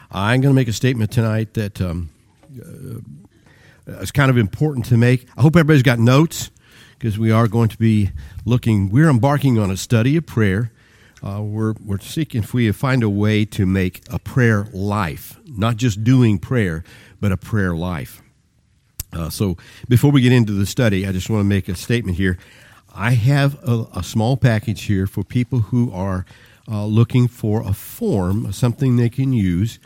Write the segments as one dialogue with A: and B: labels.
A: I'm going to make a statement tonight that is kind of important to make. I hope everybody's got notes, because we are going to be we're embarking on a study of prayer. We're seeking if we find a way to make a prayer life, not just doing prayer, but a prayer life. So before we get into the study, I just want to make a statement here. I have a small package here for people who are looking for a form, something they can use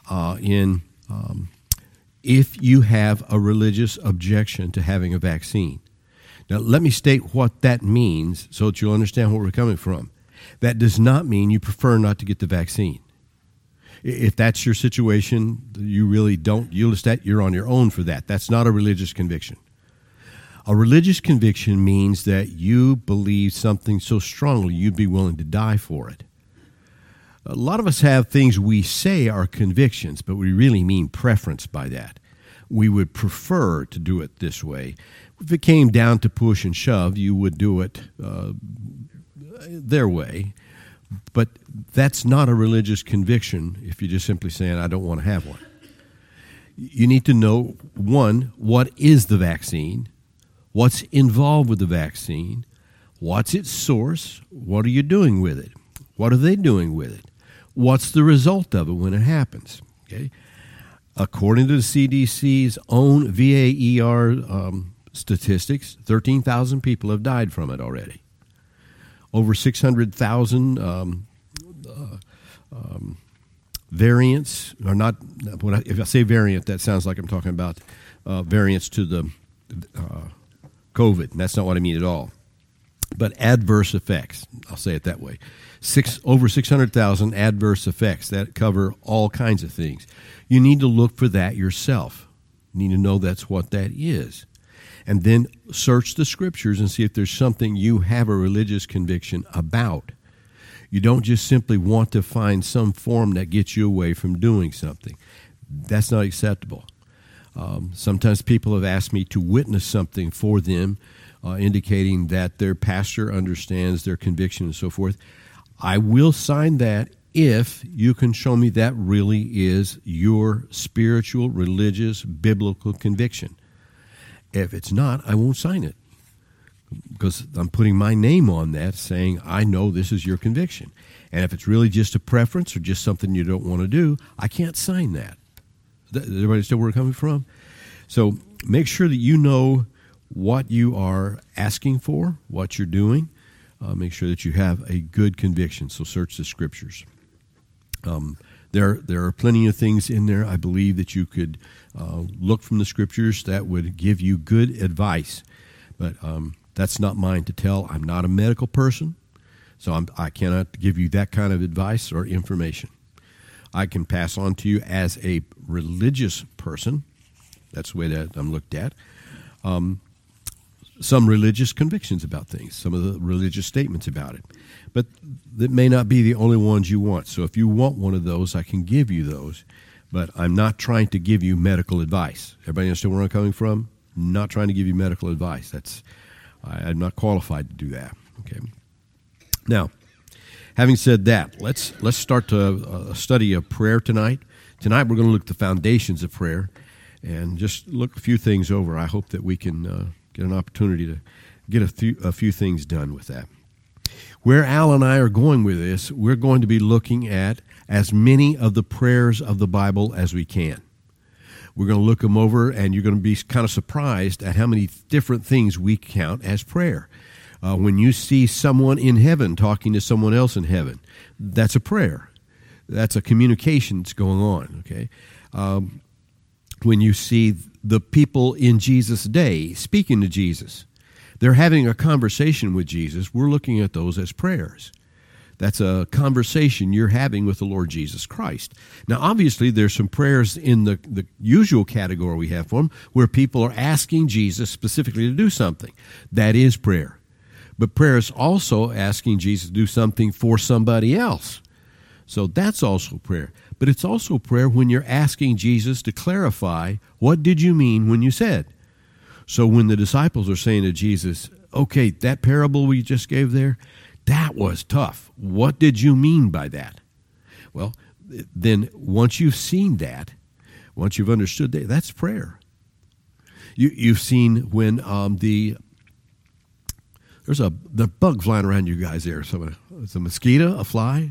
A: if you have a religious objection to having a vaccine. Now, let me state what that means so that you'll understand where we're coming from. That does not mean you prefer not to get the vaccine. If that's your situation, you really don't, you're on your own for that. That's not a religious conviction. A religious conviction means that you believe something so strongly you'd be willing to die for it. A lot of us have things we say are convictions, but we really mean preference by that. We would prefer to do it this way. If it came down to push and shove, you would do it their way. But that's not a religious conviction if you're just simply saying, I don't want to have one. You need to know, one, what is the vaccine? What's involved with the vaccine? What's its source? What are you doing with it? What are they doing with it? What's the result of it when it happens? Okay. According to the CDC's own VAER statistics, 13,000 people have died from it already. Over 600,000 variants are not. If I say variant, that sounds like I'm talking about variants to the COVID, and that's not what I mean at all. But adverse effects, I'll say it that way. Over 600,000 adverse effects that cover all kinds of things. You need to look for that yourself. You need to know that's what that is. And then search the scriptures and see if there's something you have a religious conviction about. You don't just simply want to find some form that gets you away from doing something. That's not acceptable. Sometimes people have asked me to witness something for them, indicating that their pastor understands their conviction and so forth. I will sign that if you can show me that really is your spiritual, religious, biblical conviction. If it's not, I won't sign it, because I'm putting my name on that, saying I know this is your conviction. And if it's really just a preference or just something you don't want to do, I can't sign that. Does everybody understand where we're coming from? So make sure that you know what you are asking for, what you're doing. Make sure that you have a good conviction. So search the scriptures. There are plenty of things in there, I believe, that you could look from the scriptures that would give you good advice. But that's not mine to tell. I'm not a medical person, so I cannot give you that kind of advice or information. I can pass on to you as a religious person. That's the way that I'm looked at. Some religious convictions about things, some of the religious statements about it. But that may not be the only ones you want. So if you want one of those, I can give you those. But I'm not trying to give you medical advice. Everybody understand where I'm coming from? Not trying to give you medical advice. I'm not qualified to do that. Okay. Now, having said that, let's start a study of prayer tonight. Tonight we're going to look at the foundations of prayer and just look a few things over. I hope that we can get an opportunity to get a few things done with that. Where Al and I are going with this, we're going to be looking at as many of the prayers of the Bible as we can. We're going to look them over, and you're going to be kind of surprised at how many different things we count as prayer. When you see someone in heaven talking to someone else in heaven, that's a prayer. That's a communication that's going on, okay? When you see the people in Jesus' day speaking to Jesus, they're having a conversation with Jesus. We're looking at those as prayers. That's a conversation you're having with the Lord Jesus Christ. Now, obviously, there's some prayers in the usual category we have for them where people are asking Jesus specifically to do something. That is prayer. But prayer is also asking Jesus to do something for somebody else. So that's also prayer. But it's also prayer when you're asking Jesus to clarify, what did you mean when you said? So when the disciples are saying to Jesus, okay, that parable we just gave there, that was tough. What did you mean by that? Well, then once you've seen that, once you've understood that, that's prayer. You've seen when there's the bug flying around you guys there. So it's a mosquito, a fly.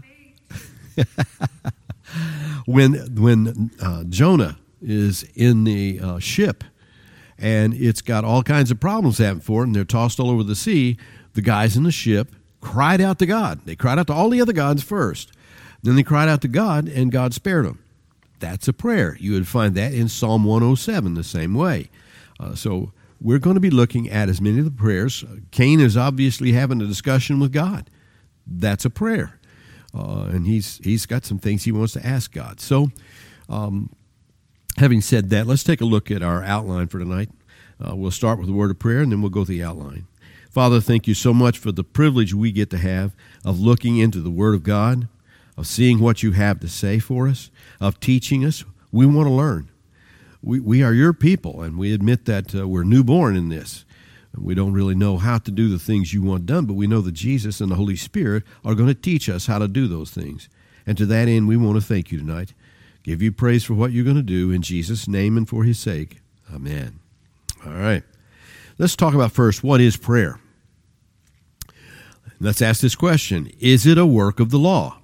A: When Jonah is in the ship and it's got all kinds of problems happening for it, and they're tossed all over the sea, the guys in the ship cried out to God. They cried out to all the other gods first. Then they cried out to God, and God spared them. That's a prayer. You would find that in Psalm 107 the same way. So we're going to be looking at as many of the prayers. Cain is obviously having a discussion with God. That's a prayer. And he's got some things he wants to ask God. So having said that, let's take a look at our outline for tonight. We'll start with a word of prayer, and then we'll go to the outline. Father, thank you so much for the privilege we get to have of looking into the Word of God, of seeing what you have to say for us, of teaching us. We want to learn. We are your people, and we admit that we're newborn in this. We don't really know how to do the things you want done, but we know that Jesus and the Holy Spirit are going to teach us how to do those things. And to that end, we want to thank you tonight. Give you praise for what you're going to do in Jesus' name and for his sake. Amen. All right. Let's talk about first, what is prayer? Let's ask this question. Is it a work of the law?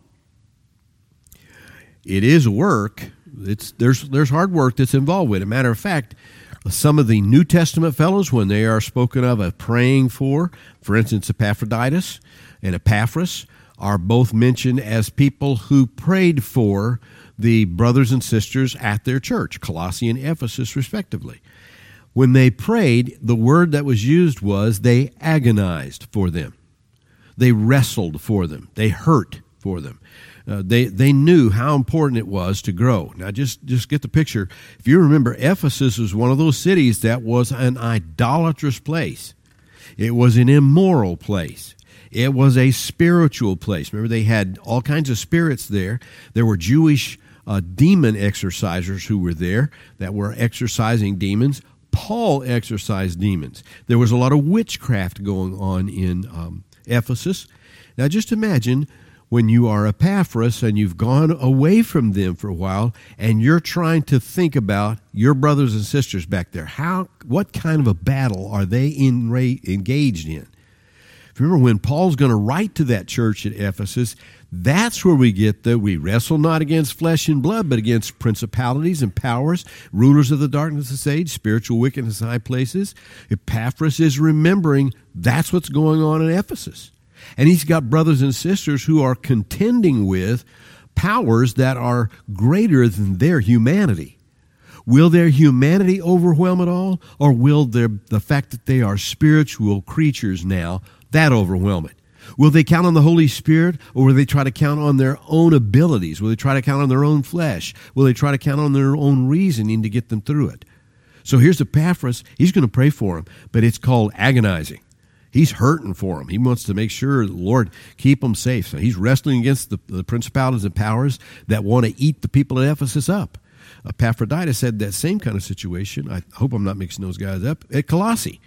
A: It is a work. There's hard work that's involved with it. Matter of fact, some of the New Testament fellows, when they are spoken of praying for instance, Epaphroditus and Epaphras, are both mentioned as people who prayed for the brothers and sisters at their church, Colossae and Ephesus, respectively. When they prayed, the word that was used was they agonized for them. They wrestled for them. They hurt for them. They knew how important it was to grow. Now, just get the picture. If you remember, Ephesus was one of those cities that was an idolatrous place. It was an immoral place. It was a spiritual place. Remember, they had all kinds of spirits there. There were Jewish demon exorcisers who were there that were exorcising demons. Paul exorcised demons. There was a lot of witchcraft going on in Ephesus. Now, just imagine when you are Epaphras and you've gone away from them for a while and you're trying to think about your brothers and sisters back there. What kind of a battle are they engaged in? If you remember, when Paul's going to write to that church at Ephesus, that's where we get we wrestle not against flesh and blood, but against principalities and powers, rulers of the darkness of this age, spiritual wickedness in high places. Epaphras is remembering that's what's going on in Ephesus. And he's got brothers and sisters who are contending with powers that are greater than their humanity. Will their humanity overwhelm it all? Or will the fact that they are spiritual creatures now, that overwhelm it? Will they count on the Holy Spirit, or will they try to count on their own abilities? Will they try to count on their own flesh? Will they try to count on their own reasoning to get them through it? So here's Epaphras. He's going to pray for him, but it's called agonizing. He's hurting for them. He wants to make sure, Lord, keep them safe. So he's wrestling against the principalities and powers that want to eat the people at Ephesus up. Epaphroditus had that same kind of situation. I hope I'm not mixing those guys up. At Colossae,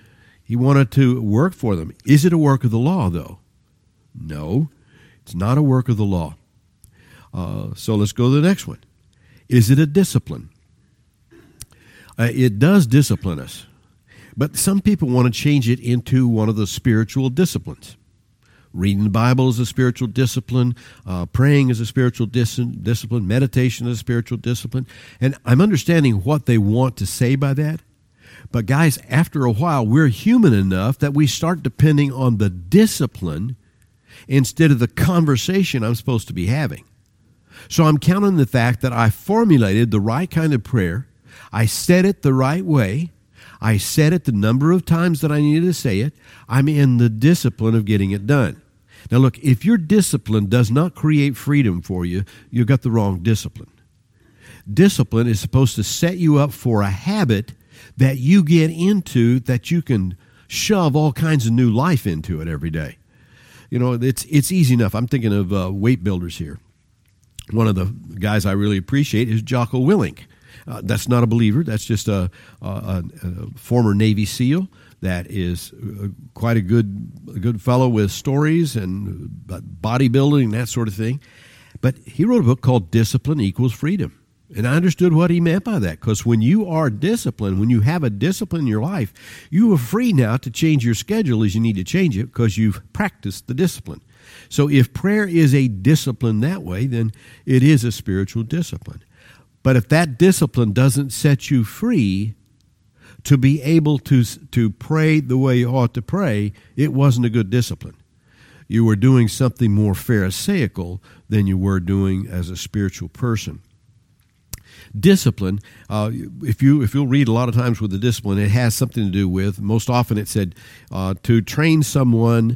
A: he wanted to work for them. Is it a work of the law, though? No, it's not a work of the law. So let's go to the next one. Is it a discipline? It does discipline us. But some people want to change it into one of the spiritual disciplines. Reading the Bible is a spiritual discipline. Praying is a spiritual discipline. Meditation is a spiritual discipline. And I'm understanding what they want to say by that. But guys, after a while, we're human enough that we start depending on the discipline instead of the conversation I'm supposed to be having. So I'm counting the fact that I formulated the right kind of prayer. I said it the right way. I said it the number of times that I needed to say it. I'm in the discipline of getting it done. Now look, if your discipline does not create freedom for you, you've got the wrong discipline. Discipline is supposed to set you up for a habit that you get into, that you can shove all kinds of new life into it every day. You know, it's easy enough. I'm thinking of weight builders here. One of the guys I really appreciate is Jocko Willink. That's not a believer. That's just a former Navy SEAL that is quite a good fellow with stories and bodybuilding and that sort of thing. But he wrote a book called Discipline Equals Freedom. And I understood what he meant by that, because when you are disciplined, when you have a discipline in your life, you are free now to change your schedule as you need to change it because you've practiced the discipline. So if prayer is a discipline that way, then it is a spiritual discipline. But if that discipline doesn't set you free to be able to pray the way you ought to pray, it wasn't a good discipline. You were doing something more pharisaical than you were doing as a spiritual person. Discipline, if you'll read a lot of times with the discipline, it has something to do with, most often it said, to train someone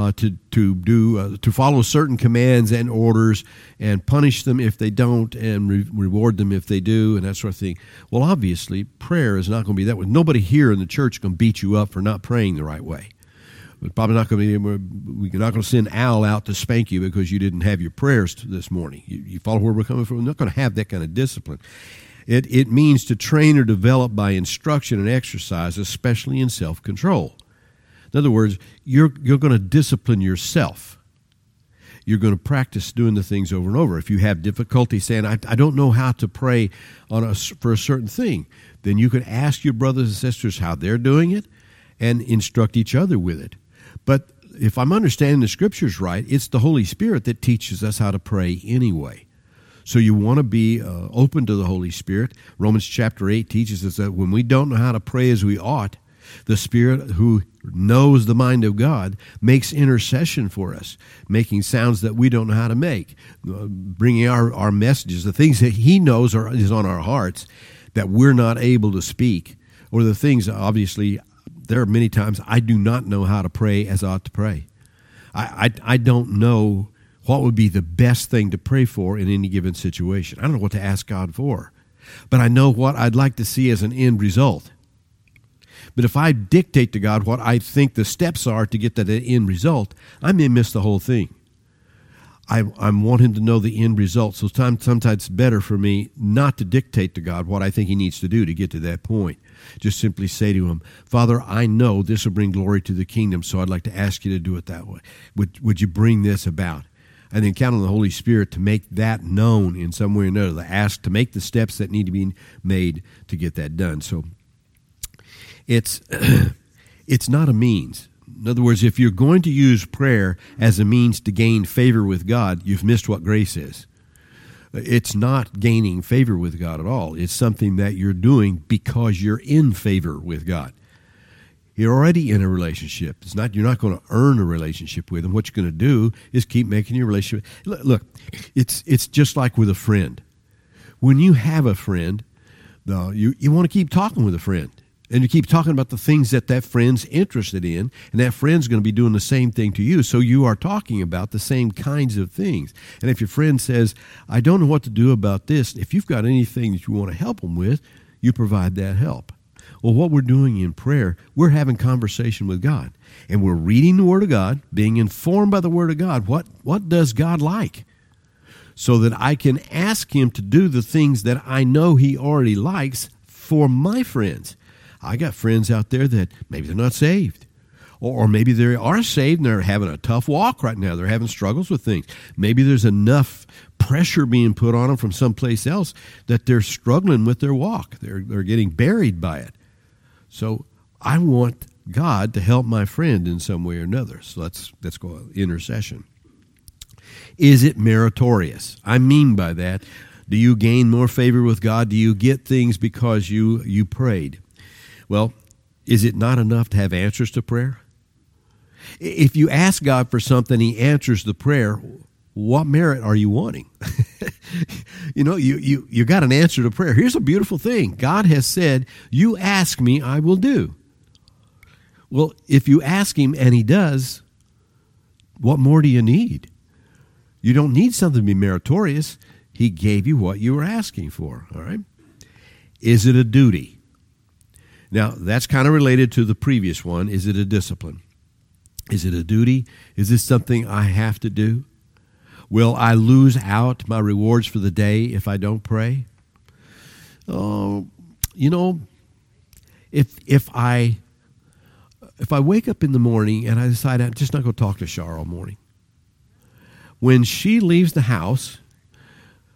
A: to follow certain commands and orders and punish them if they don't and reward them if they do and that sort of thing. Well, obviously, prayer is not going to be that way. Nobody here in the church is going to beat you up for not praying the right way. We're probably not going to we're not going to send Al out to spank you because you didn't have your prayers this morning. You follow where we're coming from? We're not going to have that kind of discipline. It means to train or develop by instruction and exercise, especially in self-control. In other words, you're going to discipline yourself. You're going to practice doing the things over and over. If you have difficulty saying, I don't know how to pray for a certain thing, then you could ask your brothers and sisters how they're doing it and instruct each other with it. But if I'm understanding the Scriptures right, it's the Holy Spirit that teaches us how to pray anyway. So you want to be open to the Holy Spirit. Romans chapter 8 teaches us that when we don't know how to pray as we ought, the Spirit who knows the mind of God makes intercession for us, making sounds that we don't know how to make, bringing our messages, the things that He knows is on our hearts that we're not able to speak, or the things, obviously, there are many times I do not know how to pray as I ought to pray. I don't know what would be the best thing to pray for in any given situation. I don't know what to ask God for, but I know what I'd like to see as an end result. But if I dictate to God what I think the steps are to get that end result, I may miss the whole thing. I want Him to know the end result, so sometimes it's better for me not to dictate to God what I think He needs to do to get to that point. Just simply say to Him, Father, I know this will bring glory to the kingdom, so I'd like to ask You to do it that way. Would You bring this about? And then count on the Holy Spirit to make that known in some way or another, to make the steps that need to be made to get that done. So it's not a means. In other words, if you're going to use prayer as a means to gain favor with God, you've missed what grace is. It's not gaining favor with God at all. It's something that you're doing because you're in favor with God. You're already in a relationship. You're not going to earn a relationship with Him. What you're going to do is keep making your relationship. Look, it's just like with a friend. When you have a friend, you want to keep talking with a friend. And you keep talking about the things that friend's interested in, and that friend's going to be doing the same thing to you. So you are talking about the same kinds of things. And if your friend says, I don't know what to do about this, if you've got anything that you want to help them with, you provide that help. Well, what we're doing in prayer, we're having conversation with God. And we're reading the Word of God, being informed by the Word of God. What does God like? So that I can ask Him to do the things that I know He already likes for my friends. I got friends out there that maybe they're not saved. Or maybe they are saved and they're having a tough walk right now. They're having struggles with things. Maybe there's enough pressure being put on them from someplace else that they're struggling with their walk. They're getting buried by it. So I want God to help my friend in some way or another. So let's go intercession. Is it meritorious? I mean by that, do you gain more favor with God? Do you get things because you prayed? Well, is it not enough to have answers to prayer? If you ask God for something, He answers the prayer, what merit are you wanting? You got an answer to prayer. Here's a beautiful thing. God has said, you ask me, I will do. Well, if you ask Him and He does, what more do you need? You don't need something to be meritorious. He gave you what you were asking for, all right? Is it a duty? Now, that's kind of related to the previous one. Is it a discipline? Is it a duty? Is this something I have to do? Will I lose out my rewards for the day if I don't pray? Oh, if I wake up in the morning and I decide I'm just not going to talk to Char all morning, when she leaves the house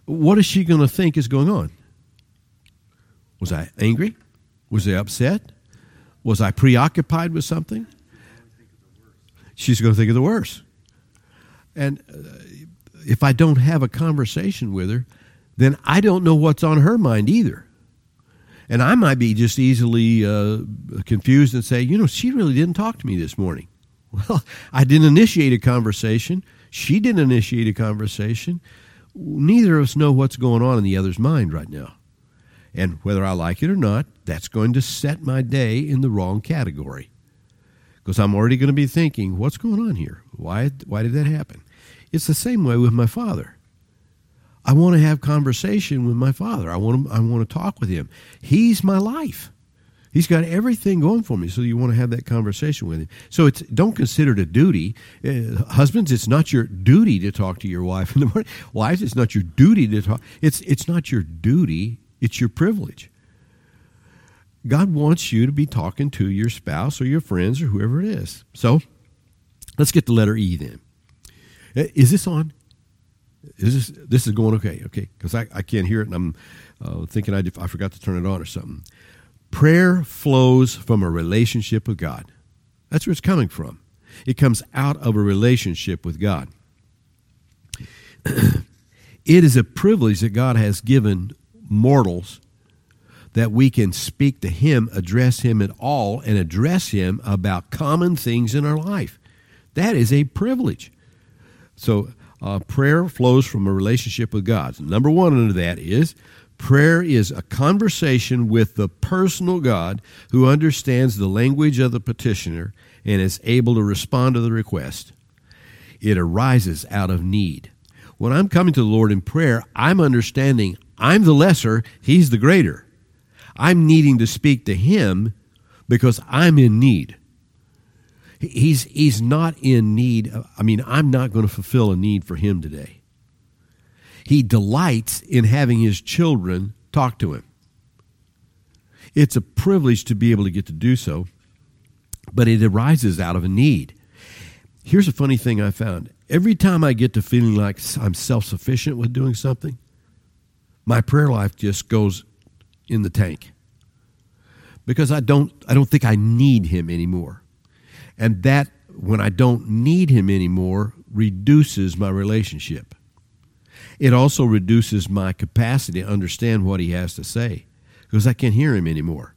A: what is she going to think is going on? Was I angry? Was I upset? Was I preoccupied with something? She's going to think of the worst. And if I don't have a conversation with her, then I don't know what's on her mind either. And I might be just easily confused and say, she really didn't talk to me this morning. Well, I didn't initiate a conversation. She didn't initiate a conversation. Neither of us know what's going on in the other's mind right now. And whether I like it or not, that's going to set my day in the wrong category. Because I'm already going to be thinking, what's going on here? Why did that happen? It's the same way with my father. I want to have conversation with my father. I want to talk with him. He's my life. He's got everything going for me, so you want to have that conversation with him. So don't consider it a duty. Husbands, it's not your duty to talk to your wife in the morning. Wives, it's not your duty to talk. It's not your duty. It's your privilege. God wants you to be talking to your spouse or your friends or whoever it is. So let's get to letter E then. Is this on? This is going okay? Okay, because I can't hear it, and I'm thinking I forgot to turn it on or something. Prayer flows from a relationship with God. That's where it's coming from. It comes out of a relationship with God. It is a privilege that God has given mortals that we can speak to Him, address Him at all, and address Him about common things in our life. That is a privilege. So prayer flows from a relationship with God. Number one under that is prayer is a conversation with the personal God who understands the language of the petitioner and is able to respond to the request. It arises out of need. When I'm coming to the Lord in prayer, I'm understanding I'm the lesser, He's the greater. I'm needing to speak to Him because I'm in need. He's not in need. I'm not going to fulfill a need for Him today. He delights in having His children talk to Him. It's a privilege to be able to get to do so, but it arises out of a need. Here's a funny thing I found. Every time I get to feeling like I'm self-sufficient with doing something, my prayer life just goes in the tank. Because I don't think I need Him anymore. And that, when I don't need Him anymore, reduces my relationship. It also reduces my capacity to understand what He has to say, because I can't hear Him anymore.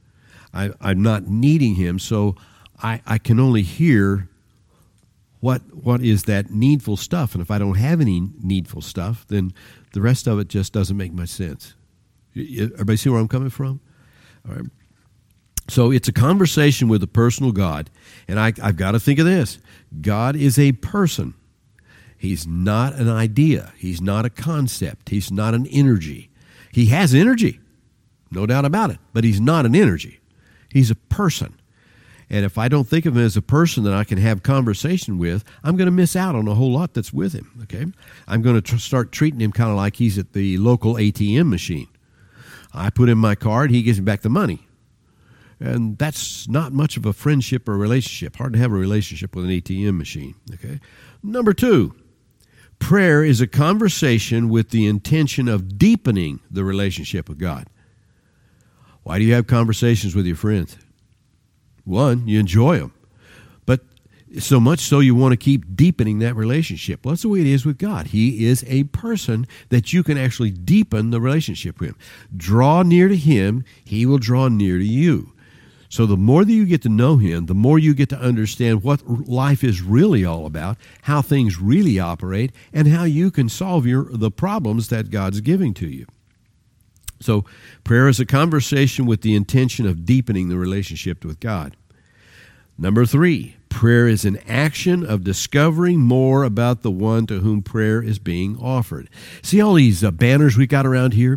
A: I'm not needing Him, so I can only hear what is that needful stuff. And if I don't have any needful stuff, then the rest of it just doesn't make much sense. Everybody see where I'm coming from? All right. So it's a conversation with a personal God, and I've got to think of this. God is a person. He's not an idea. He's not a concept. He's not an energy. He has energy, no doubt about it, but He's not an energy. He's a person. And if I don't think of Him as a person that I can have conversation with, I'm going to miss out on a whole lot that's with Him, okay? I'm going to start treating Him kind of like He's at the local ATM machine. I put in my card, He gives me back the money. And that's not much of a friendship or relationship. Hard to have a relationship with an ATM machine, okay? Number two, prayer is a conversation with the intention of deepening the relationship with God. Why do you have conversations with your friends? One, you enjoy them. But so much so you want to keep deepening that relationship. Well, that's the way it is with God. He is a person that you can actually deepen the relationship with Him. Draw near to Him, He will draw near to you. So the more that you get to know Him, the more you get to understand what life is really all about, how things really operate, and how you can solve the problems that God's giving to you. So prayer is a conversation with the intention of deepening the relationship with God. Number three, prayer is an action of discovering more about the one to whom prayer is being offered. See all these banners we got around here?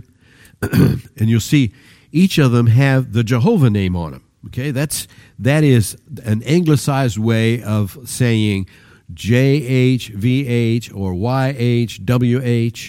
A: And you'll see each of them have the Jehovah name on them. Okay, that is an anglicized way of saying JHVH or YHWH.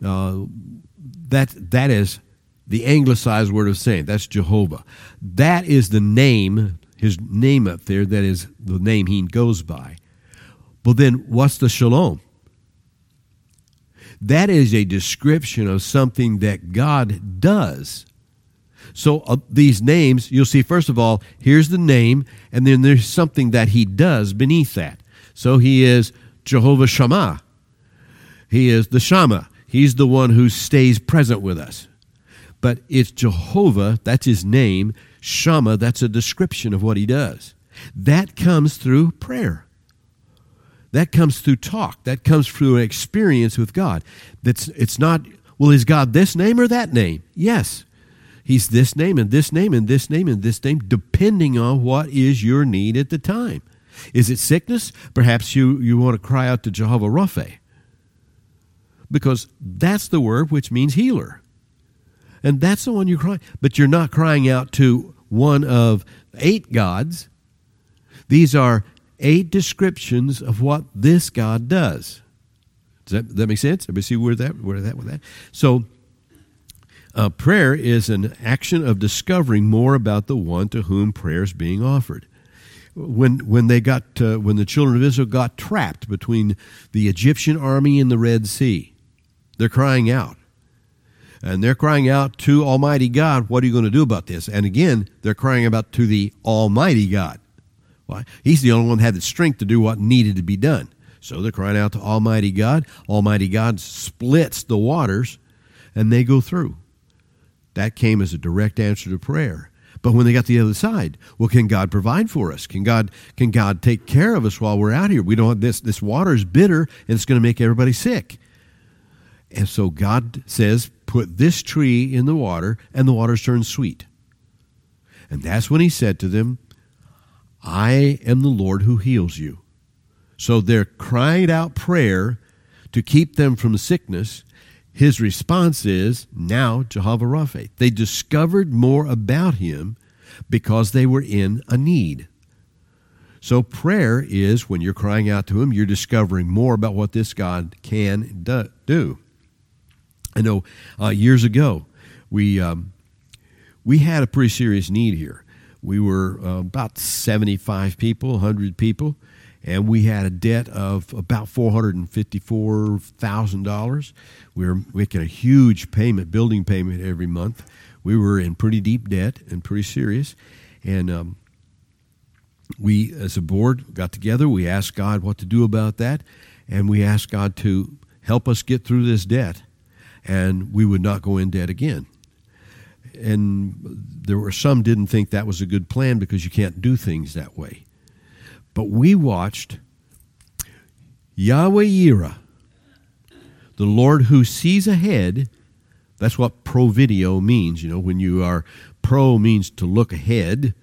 A: That is the anglicized word of saying. That's Jehovah. That is the name, His name up there. That is the name He goes by. But then what's the shalom? That is a description of something that God does. So these names, you'll see, first of all, here's the name, and then there's something that he does beneath that. So he is Jehovah Shammah. He is the Shammah. He's the one who stays present with us. But it's Jehovah, that's his name. Shammah, that's a description of what he does. That comes through prayer. That comes through talk. That comes through an experience with God. It's not, well, is God this name or that name? Yes. He's this name and this name and this name and this name, depending on what is your need at the time. Is it sickness? Perhaps you want to cry out to Jehovah Rapha, because that's the word which means healer. And that's the one you're crying. But you're not crying out to one of 8 gods. These are 8 descriptions of what this God does. Does that make sense? Everybody see where that with that? So prayer is an action of discovering more about the one to whom prayer is being offered. When the children of Israel got trapped between the Egyptian army and the Red Sea, they're crying out. And they're crying out to Almighty God, what are you going to do about this? And again, they're crying out to the Almighty God. Why? He's the only one that had the strength to do what needed to be done. So they're crying out to Almighty God. Almighty God splits the waters, and they go through. That came as a direct answer to prayer. But when they got to the other side, well, can God provide for us? Can God take care of us while we're out here? We don't. This water is bitter, and it's going to make everybody sick. And so God says, put this tree in the water, and the waters turn sweet. And that's when he said to them, I am the Lord who heals you. So they're crying out prayer to keep them from sickness. His response is, now Jehovah Rapha. They discovered more about him because they were in a need. So prayer is, when you're crying out to him, you're discovering more about what this God can do. I know years ago, we had a pretty serious need here. We were about 75 people, 100 people, and we had a debt of about $454,000. We were making a huge building payment every month. We were in pretty deep debt and pretty serious. And we, as a board, got together. We asked God what to do about that, and we asked God to help us get through this debt, and we would not go in debt again. And there were some didn't think that was a good plan because you can't do things that way. But we watched Yahweh Yireh, the Lord who sees ahead. That's what pro-video means. You know, when you are pro means to look ahead.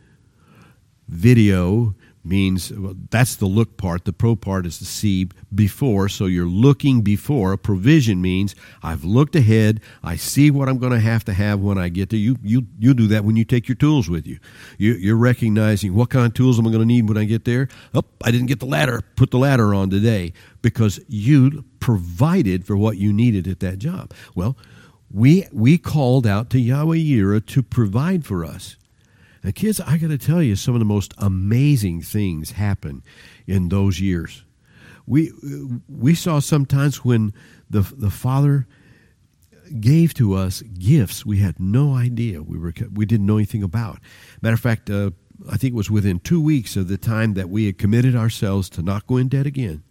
A: Video means, well, that's the look part. The pro part is to see before. So you're looking before. A provision means I've looked ahead. I see what I'm going to have when I get there. You do that when you take your tools with you. You're recognizing what kind of tools am I going to need when I get there. Oh, I didn't get the ladder. Put the ladder on today because you provided for what you needed at that job. Well, we called out to Yahweh Yireh to provide for us. Now, kids, I got to tell you, some of the most amazing things happen in those years. We saw sometimes when the Father gave to us gifts we had no idea we didn't know anything about. Matter of fact, I think it was within 2 weeks of the time that we had committed ourselves to not go in debt again.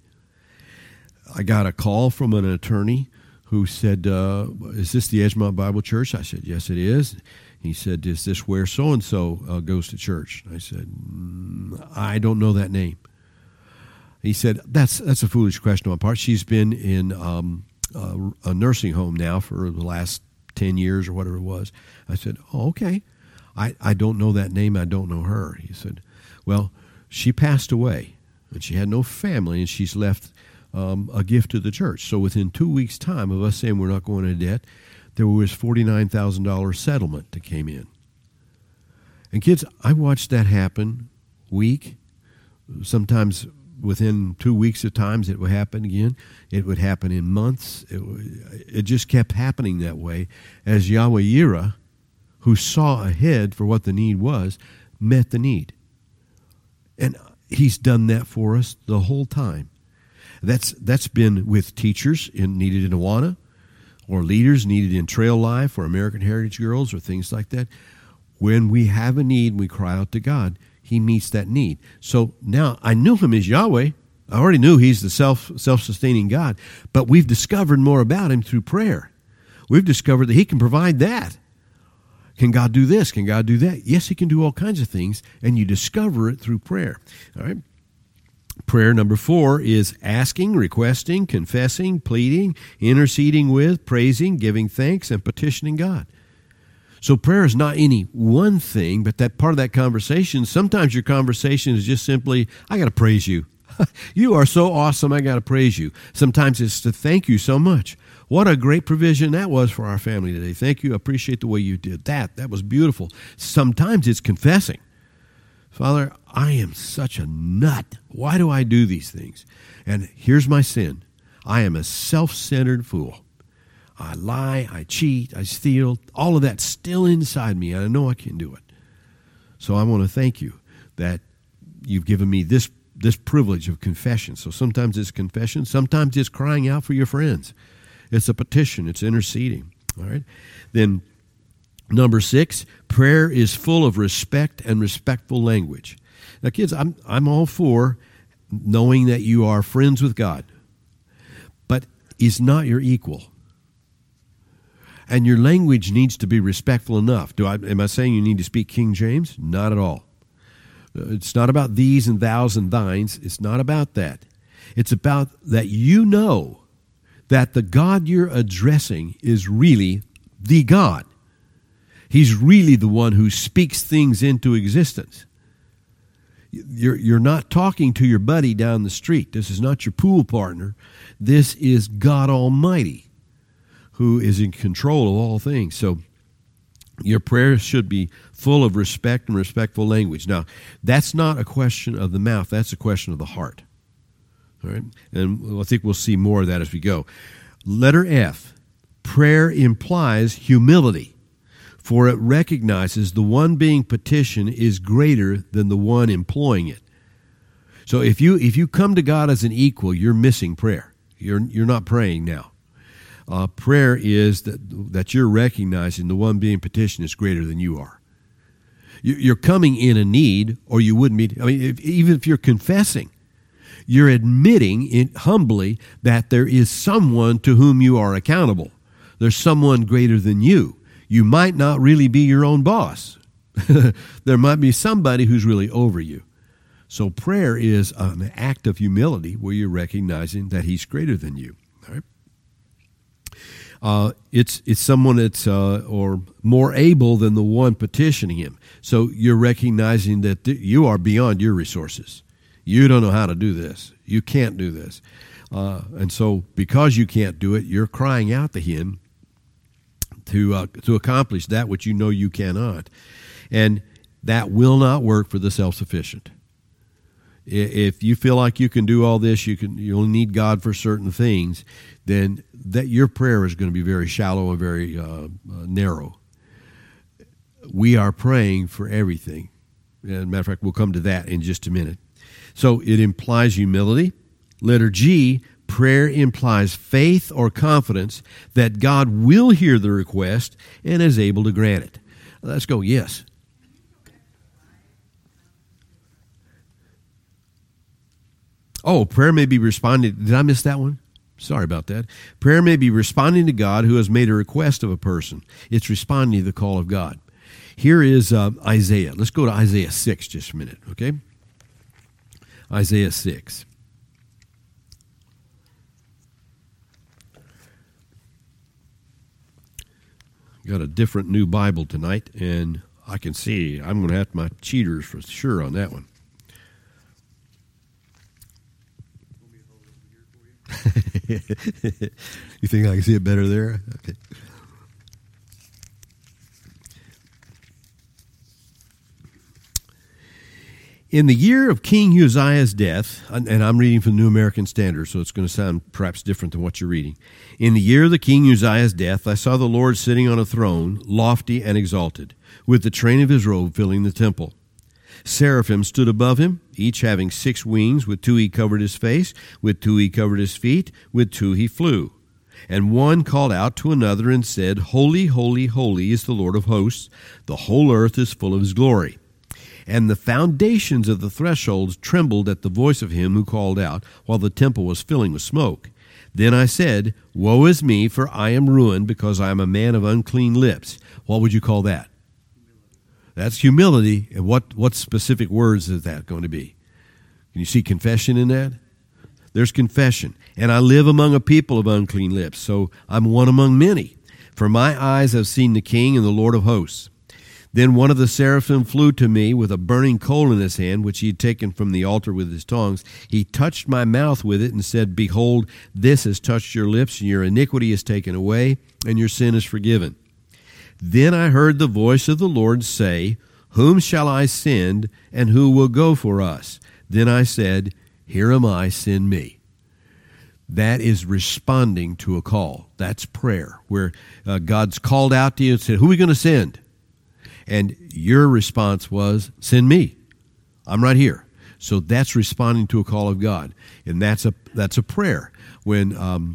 A: I got a call from an attorney who said, "Is this the Edgemont Bible Church?" I said, "Yes, it is." He said, "Is this where so-and-so goes to church?" I said, "I don't know that name." He said, that's a foolish question on my part. She's been in a nursing home now for the last 10 years or whatever it was. I said, "Oh, okay. I don't know that name. I don't know her." He said, "Well, she passed away, and she had no family, and she's left a gift to the church." So within 2 weeks' time of us saying we're not going into debt, there was $49,000 settlement that came in. And kids, I watched that happen week. Sometimes within 2 weeks of times it would happen again. It would happen in months. It just kept happening that way as Yahweh Yireh, who saw ahead for what the need was, met the need. And he's done that for us the whole time. That's been with teachers needed in Awana, or leaders needed in Trail Life or American Heritage Girls or things like that. When we have a need, we cry out to God. He meets that need. So now I knew him as Yahweh. I already knew he's the self-sustaining God, but we've discovered more about him through prayer. We've discovered that he can provide that. Can God do this? Can God do that? Yes, he can do all kinds of things, and you discover it through prayer. All right. Prayer number 4 is asking, requesting, confessing, pleading, interceding with, praising, giving thanks, and petitioning God. So prayer is not any one thing, but that part of that conversation, sometimes your conversation is just simply, I got to praise you. You are so awesome, I got to praise you. Sometimes it's to thank you so much. What a great provision that was for our family today. Thank you. I appreciate the way you did that. That was beautiful. Sometimes it's confessing. Father, I am such a nut. Why do I do these things? And here's my sin. I am a self-centered fool. I lie, I cheat, I steal. All of that's still inside me, and I know I can't do it. So I want to thank you that you've given me this privilege of confession. So sometimes it's confession. Sometimes it's crying out for your friends. It's a petition. It's interceding. All right? Then number 6, prayer is full of respect and respectful language. Now, kids, I'm all for knowing that you are friends with God, but He's not your equal. And your language needs to be respectful enough. Am I saying you need to speak King James? Not at all. It's not about these and thous and thines. It's not about that. It's about that you know that the God you're addressing is really the God. He's really the one who speaks things into existence. You're not talking to your buddy down the street. This is not your pool partner. This is God Almighty, who is in control of all things. So your prayers should be full of respect and respectful language. Now, that's not a question of the mouth. That's a question of the heart. All right? And I think we'll see more of that as we go. Letter F, prayer implies humility, for it recognizes the one being petitioned is greater than the one employing it. So if you come to God as an equal, you're missing prayer. You're not praying now. Prayer is that you're recognizing the one being petitioned is greater than you are. You're coming in a need, or you wouldn't be. I mean, even if you're confessing, you're admitting humbly that there is someone to whom you are accountable. There's someone greater than you. You might not really be your own boss. There might be somebody who's really over you. So prayer is an act of humility where you're recognizing that he's greater than you. All right? It's someone that's or more able than the one petitioning him. So you're recognizing that you are beyond your resources. You don't know how to do this. You can't do this. And so because you can't do it, you're crying out to him to accomplish that which you know you cannot. And that will not work for the self-sufficient. If you feel like you can do all this, you'll need God for certain things, then that your prayer is going to be very shallow and very narrow. We are praying for everything. As a matter of fact, we'll come to that in just a minute. So it implies humility. Letter G, prayer implies faith or confidence that God will hear the request and is able to grant it. Let's go, yes. Oh, prayer may be responding. Did I miss that one? Sorry about that. Prayer may be responding to God who has made a request of a person. It's responding to the call of God. Here is Isaiah. Let's go to Isaiah 6 just a minute, okay? Isaiah 6. Got a different new Bible tonight, and I can see I'm going to have my cheaters for sure on that one. You think I can see it better there? Okay. In the year of King Uzziah's death, and I'm reading from the New American Standard, so it's going to sound perhaps different than what you're reading. In the year of the King Uzziah's death, I saw the Lord sitting on a throne, lofty and exalted, with the train of his robe filling the temple. Seraphim stood above him, each having 6 wings. With 2 he covered his face, with 2 he covered his feet, with 2 he flew. And one called out to another and said, Holy, holy, holy is the Lord of hosts. The whole earth is full of his glory. And the foundations of the thresholds trembled at the voice of him who called out, while the temple was filling with smoke. Then I said, Woe is me, for I am ruined, because I am a man of unclean lips. What would you call that? That's humility. And what specific words is that going to be? Can you see confession in that? There's confession. And I live among a people of unclean lips, so I'm one among many. For my eyes have seen the King and the Lord of hosts. Then one of the seraphim flew to me with a burning coal in his hand, which he had taken from the altar with his tongs. He touched my mouth with it and said, Behold, this has touched your lips, and your iniquity is taken away, and your sin is forgiven. Then I heard the voice of the Lord say, Whom shall I send, and who will go for us? Then I said, Here am I, send me. That is responding to a call. That's prayer, where God's called out to you and said, Who are we going to send? And your response was, Send me. I'm right here. So that's responding to a call of God. And that's a prayer. When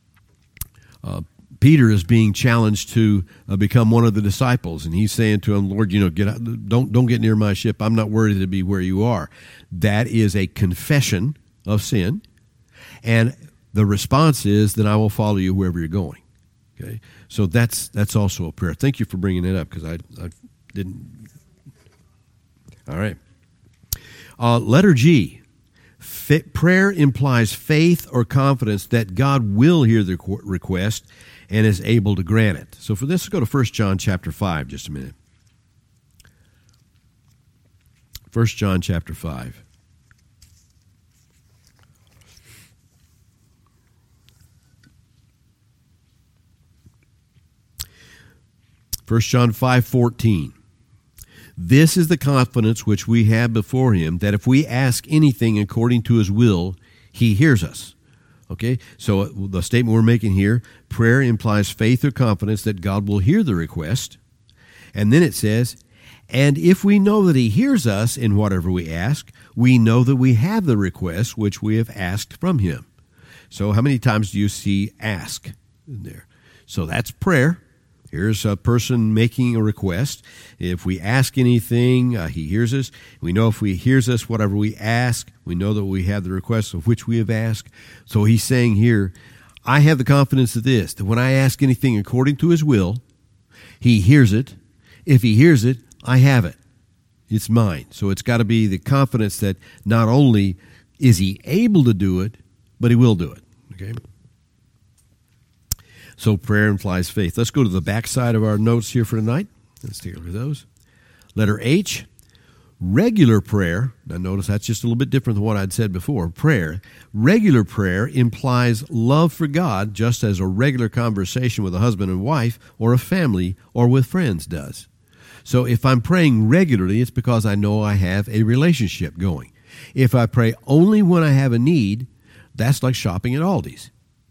A: Peter is being challenged to become one of the disciples, and he's saying to him, Lord, get out, don't get near my ship. I'm not worthy to be where you are. That is a confession of sin. And the response is, then I will follow you wherever you're going. Okay? So that's also a prayer. Thank you for bringing it up, because I didn't. All right. Letter G. Prayer implies faith or confidence that God will hear the request and is able to grant it. So for this, let's go to 1 John chapter 5 just a minute. 1 John chapter 5. First John 5:14. This is the confidence which we have before him, that if we ask anything according to his will, he hears us. Okay, so the statement we're making here, prayer implies faith or confidence that God will hear the request. And then it says, and if we know that he hears us in whatever we ask, we know that we have the request which we have asked from him. So how many times do you see ask in there? So that's prayer. Here's a person making a request. If we ask anything, he hears us. We know if he hears us, whatever we ask, we know that we have the request of which we have asked. So he's saying here, I have the confidence of this, that when I ask anything according to his will, he hears it. If he hears it, I have it. It's mine. So it's got to be the confidence that not only is he able to do it, but he will do it. Okay? So prayer implies faith. Let's go to the back side of our notes here for tonight. Let's take a look at those. Letter H, regular prayer. Now notice that's just a little bit different than what I'd said before. Prayer. Regular prayer implies love for God, just as a regular conversation with a husband and wife or a family or with friends does. So if I'm praying regularly, it's because I know I have a relationship going. If I pray only when I have a need, that's like shopping at Aldi's.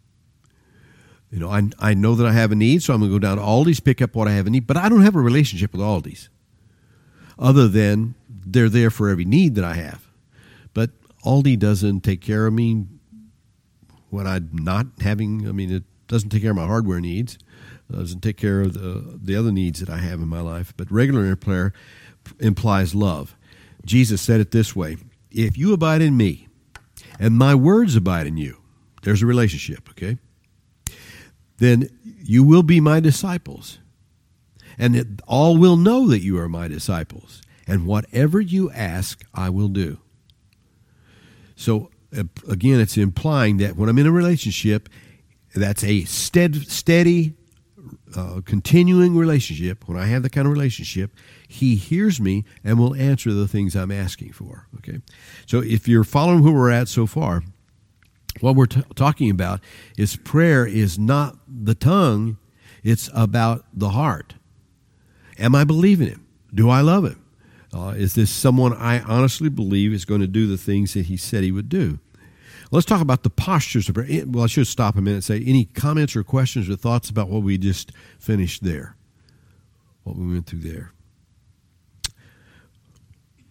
A: I know that I have a need, so I'm going to go down to Aldi's, pick up what I have a need, but I don't have a relationship with Aldi's, other than they're there for every need that I have. But Aldi doesn't take care of me when I'm not having, it doesn't take care of my hardware needs. It doesn't take care of the other needs that I have in my life. But regular prayer implies love. Jesus said it this way, if you abide in me and my words abide in you, there's a relationship, okay? Then you will be my disciples. And all will know that you are my disciples. And whatever you ask, I will do. So, again, it's implying that when I'm in a relationship, that's a steady, continuing relationship. When I have that kind of relationship, he hears me and will answer the things I'm asking for. Okay. So if you're following who we're at so far, what we're talking about is prayer is not the tongue, it's about the heart. Am I believing him? Do I love him? Is this someone I honestly believe is going to do the things that he said he would do? Let's talk about the postures of prayer. Well, I should stop a minute and say, any comments or questions or thoughts about what we just finished there? What we went through there?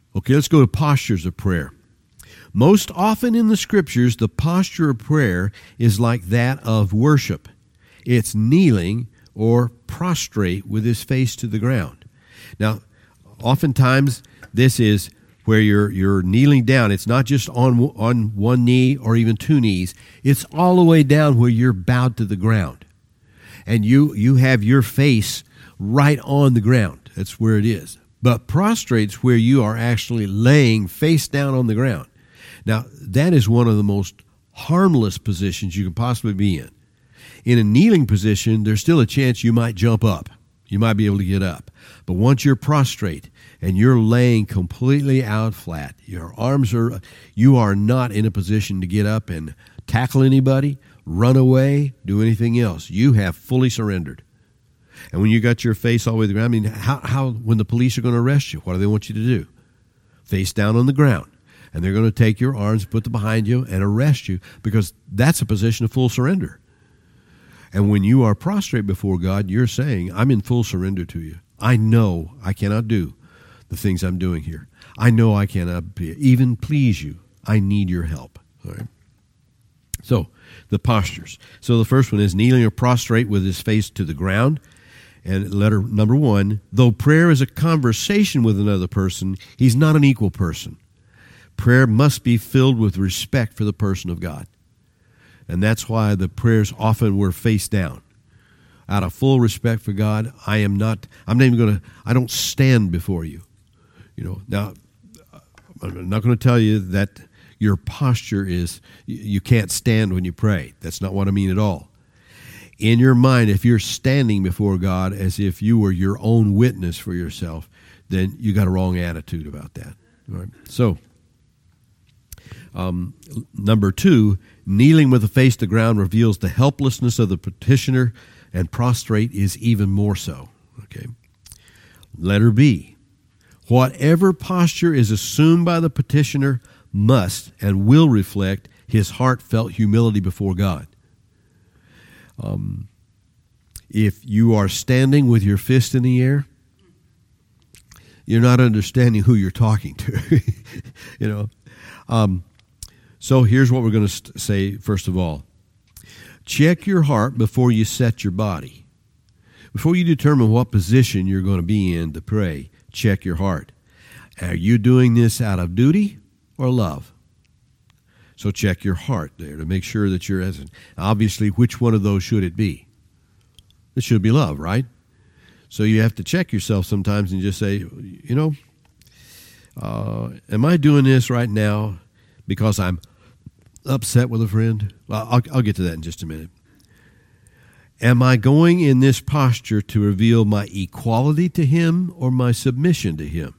A: Okay, let's go to postures of prayer. Most often in the Scriptures, the posture of prayer is like that of worship. It's kneeling or prostrate with his face to the ground. Now, oftentimes this is where you're kneeling down. It's not just on one knee or even two knees. It's all the way down where you're bowed to the ground. And you have your face right on the ground. That's where it is. But prostrate's where you are actually laying face down on the ground. Now, that is one of the most harmless positions you can possibly be in. In a kneeling position, there's still a chance you might jump up. You might be able to get up. But once you're prostrate and you're laying completely out flat, you are not in a position to get up and tackle anybody, run away, do anything else. You have fully surrendered. And when you got your face all the way to the ground, I mean, how when the police are going to arrest you, what do they want you to do? Face down on the ground. And they're going to take your arms, put them behind you, and arrest you, because that's a position of full surrender. And when you are prostrate before God, you're saying, I'm in full surrender to you. I know I cannot do the things I'm doing here. I know I cannot even please you. I need your help. All right? So, the postures. So the first one is kneeling or prostrate with his face to the ground. And letter number 1, though prayer is a conversation with another person, he's not an equal person. Prayer must be filled with respect for the person of God. And that's why the prayers often were face down. Out of full respect for God, I don't stand before you. Now, I'm not going to tell you that your posture is, you can't stand when you pray. That's not what I mean at all. In your mind, if you're standing before God as if you were your own witness for yourself, then you got a wrong attitude about that. All right? So, number 2, kneeling with the face to the ground reveals the helplessness of the petitioner, and prostrate is even more so. Okay. Letter B, whatever posture is assumed by the petitioner must and will reflect his heartfelt humility before God. If you are standing with your fist in the air, you're not understanding who you're talking to. So here's what we're going to say first of all. Check your heart before you set your body. Before you determine what position you're going to be in to pray, check your heart. Are you doing this out of duty or love? So check your heart there to make sure that you're obviously, which one of those should it be? It should be love, right? So you have to check yourself sometimes and just say, am I doing this right now because I'm upset with a friend? Well, I'll get to that in just a minute. Am I going in this posture to reveal my equality to him or my submission to him?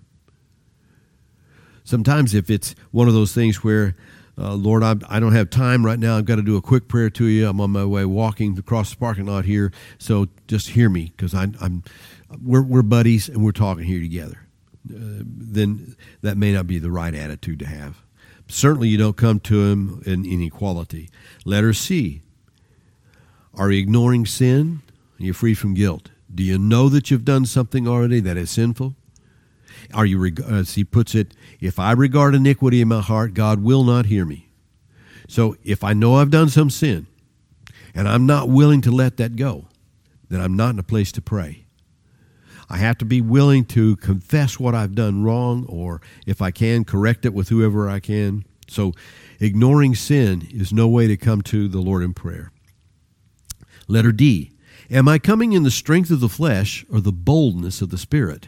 A: Sometimes if it's one of those things where, Lord, I don't have time right now. I've got to do a quick prayer to you. I'm on my way walking across the parking lot here, so just hear me, because we're buddies and we're talking here together. Then that may not be the right attitude to have. Certainly you don't come to him in equality. Letter C, are you ignoring sin? Are you free from guilt? Do you know that you've done something already that is sinful? Are you, as he puts it, if I regard iniquity in my heart, God will not hear me. So if I know I've done some sin and I'm not willing to let that go, then I'm not in a place to pray. I have to be willing to confess what I've done wrong, or if I can, correct it with whoever I can. So ignoring sin is no way to come to the Lord in prayer. Letter D, am I coming in the strength of the flesh or the boldness of the Spirit?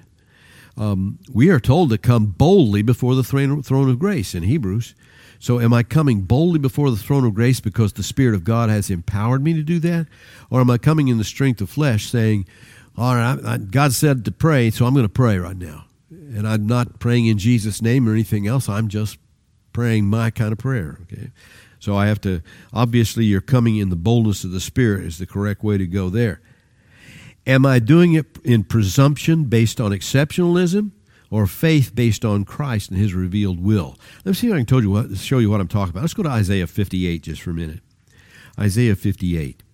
A: We are told to come boldly before the throne of grace in Hebrews. So am I coming boldly before the throne of grace because the Spirit of God has empowered me to do that? Or am I coming in the strength of flesh saying, all right, God said to pray, so I'm going to pray right now. And I'm not praying in Jesus' name or anything else. I'm just praying my kind of prayer. Okay, so I have to, obviously you're coming in the boldness of the Spirit is the correct way to go there. Am I doing it in presumption based on exceptionalism or faith based on Christ and his revealed will? Let me see if I can show you what I'm talking about. Let's go to Isaiah 58 just for a minute. Isaiah 58.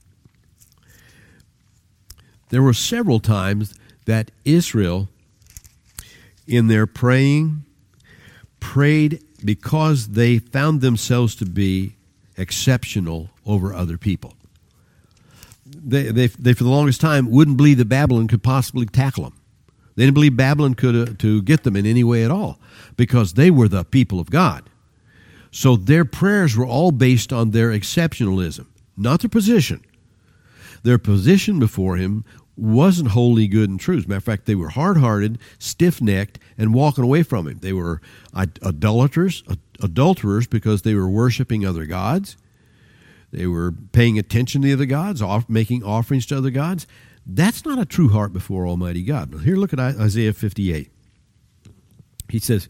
A: There were several times that Israel in their praying, prayed because they found themselves to be exceptional over other people. They for the longest time wouldn't believe that Babylon could possibly tackle them. They didn't believe Babylon could to get them in any way at all because they were the people of God. So their prayers were all based on their exceptionalism, not their position. Their position before him wasn't wholly good and true. As a matter of fact, they were hard-hearted, stiff-necked, and walking away from him. They were adulterers because they were worshiping other gods. They were paying attention to the other gods, making offerings to other gods. That's not a true heart before Almighty God. But here, look at Isaiah 58. He says,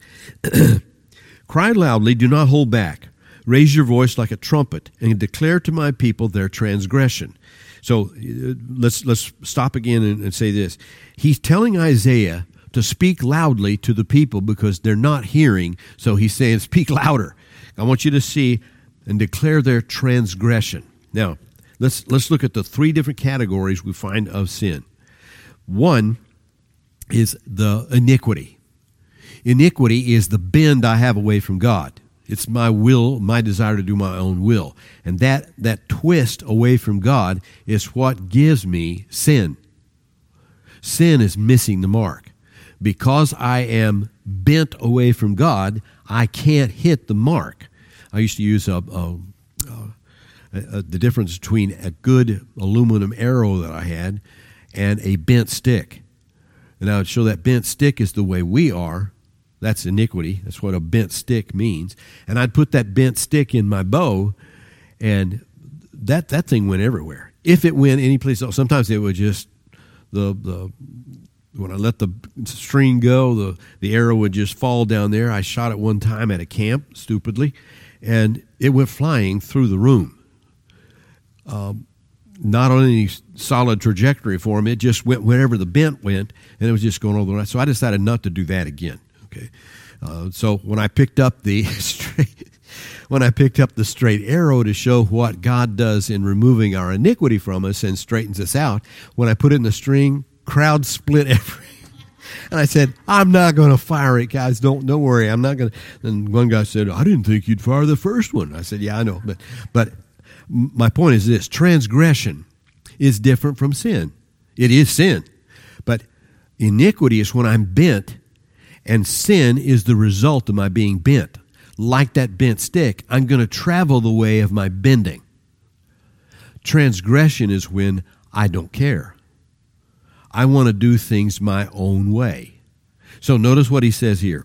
A: "Cry loudly, do not hold back. Raise your voice like a trumpet, and declare to my people their transgression." So let's stop again and say this. He's telling Isaiah to speak loudly to the people because they're not hearing. So he's saying, speak louder. I want you to see and declare their transgression. Now, let's look at the three different categories we find of sin. One is the iniquity. Iniquity is the bend I have away from God. It's my will, my desire to do my own will. And that twist away from God is what gives me sin. Sin is missing the mark. Because I am bent away from God, I can't hit the mark. I used to use the difference between a good aluminum arrow that I had and a bent stick. And I would show that bent stick is the way we are. That's iniquity. That's what a bent stick means. And I'd put that bent stick in my bow, and that thing went everywhere. If it went any place else, sometimes it would just when I let the string go, the arrow would just fall down there. I shot it one time at a camp, stupidly, and it went flying through the room. Not on any solid trajectory for him. It just went wherever the bent went, and it was just going all the way. So I decided not to do that again. Okay, so when I picked up the straight arrow to show what God does in removing our iniquity from us and straightens us out, when I put it in the string, crowd split every. And I said, I'm not going to fire it, guys. Don't worry. I'm not going to. And one guy said, I didn't think you'd fire the first one. I said, yeah, I know, but my point is this: transgression is different from sin. It is sin, but iniquity is when I'm bent. And sin is the result of my being bent. Like that bent stick, I'm going to travel the way of my bending. Transgression is when I don't care. I want to do things my own way. So notice what he says here.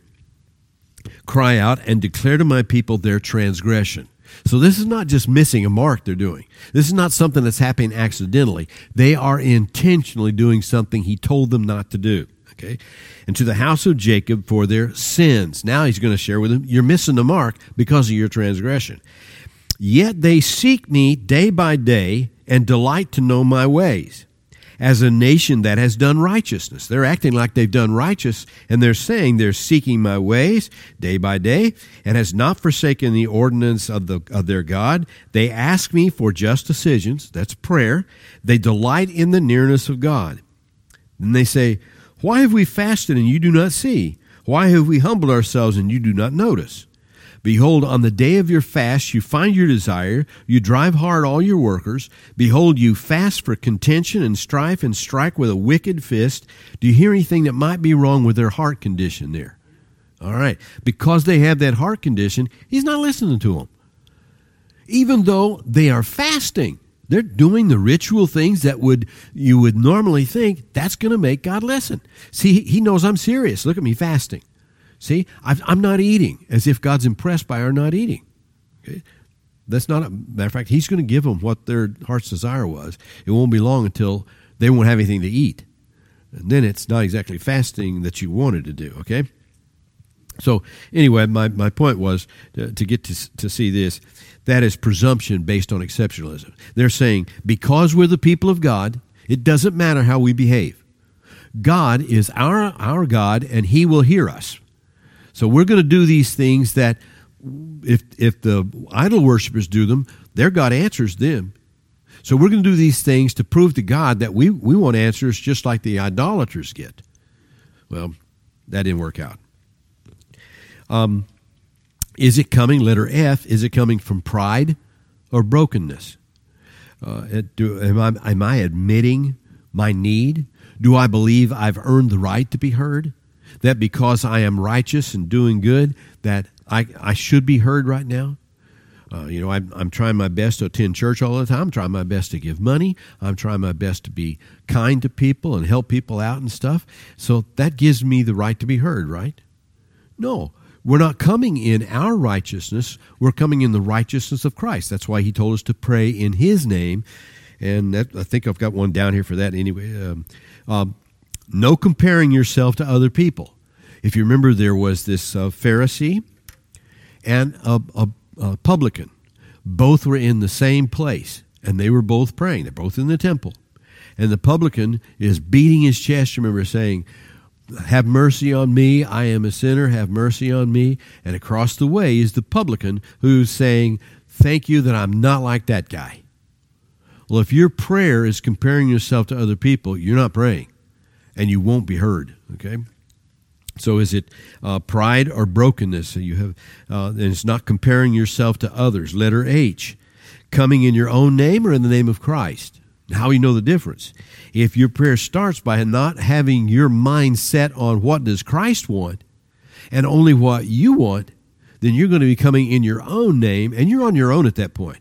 A: Cry out and declare to my people their transgression. So this is not just missing a mark they're doing. This is not something that's happening accidentally. They are intentionally doing something he told them not to do. Okay, and to the house of Jacob for their sins. Now he's going to share with them, you're missing the mark because of your transgression. Yet they seek me day by day and delight to know my ways. As a nation that has done righteousness. They're acting like they've done righteous, and they're saying they're seeking my ways day by day, and has not forsaken the ordinance of their God. They ask me for just decisions. That's prayer. They delight in the nearness of God. Then they say, why have we fasted and you do not see? Why have we humbled ourselves and you do not notice? Behold, on the day of your fast you find your desire, you drive hard all your workers. Behold, you fast for contention and strife and strike with a wicked fist. Do you hear anything that might be wrong with their heart condition there? All right, because they have that heart condition, he's not listening to them. Even though they are fasting. They're doing the ritual things that you would normally think that's going to make God listen. See, he knows I'm serious. Look at me fasting. See, I'm not eating as if God's impressed by our not eating. Okay? That's not a matter of fact. He's going to give them what their heart's desire was. It won't be long until they won't have anything to eat. And then it's not exactly fasting that you wanted to do, okay? So anyway, my point was to get to see this. That is presumption based on exceptionalism. They're saying, because we're the people of God, it doesn't matter how we behave. God is our God, and he will hear us. So we're going to do these things that if the idol worshipers do them, their God answers them. So we're going to do these things to prove to God that we want answers just like the idolaters get. Well, That didn't work out. Is it coming, letter F, is it coming from pride or brokenness? Am I admitting my need? Do I believe I've earned the right to be heard? That because I am righteous and doing good, that I should be heard right now? I'm trying my best to attend church all the time. I'm trying my best to give money. I'm trying my best to be kind to people and help people out and stuff. So that gives me the right to be heard, right? No, we're not coming in our righteousness. We're coming in the righteousness of Christ. That's why he told us to pray in his name. And I think I've got one down here for that anyway. No comparing yourself to other people. If you remember, there was this Pharisee and a publican. Both were in the same place, and they were both praying. They're both in the temple. And the publican is beating his chest, remember, saying, have mercy on me, I am a sinner, have mercy on me. And across the way is the publican who's saying, thank you that I'm not like that guy. Well, if your prayer is comparing yourself to other people, you're not praying, and you won't be heard, okay? So is it pride or brokenness? You have, and it's not comparing yourself to others. Letter H, coming in your own name or in the name of Christ. How do you know the difference? If your prayer starts by not having your mind set on what does Christ want and only what you want, then you're going to be coming in your own name, and you're on your own at that point.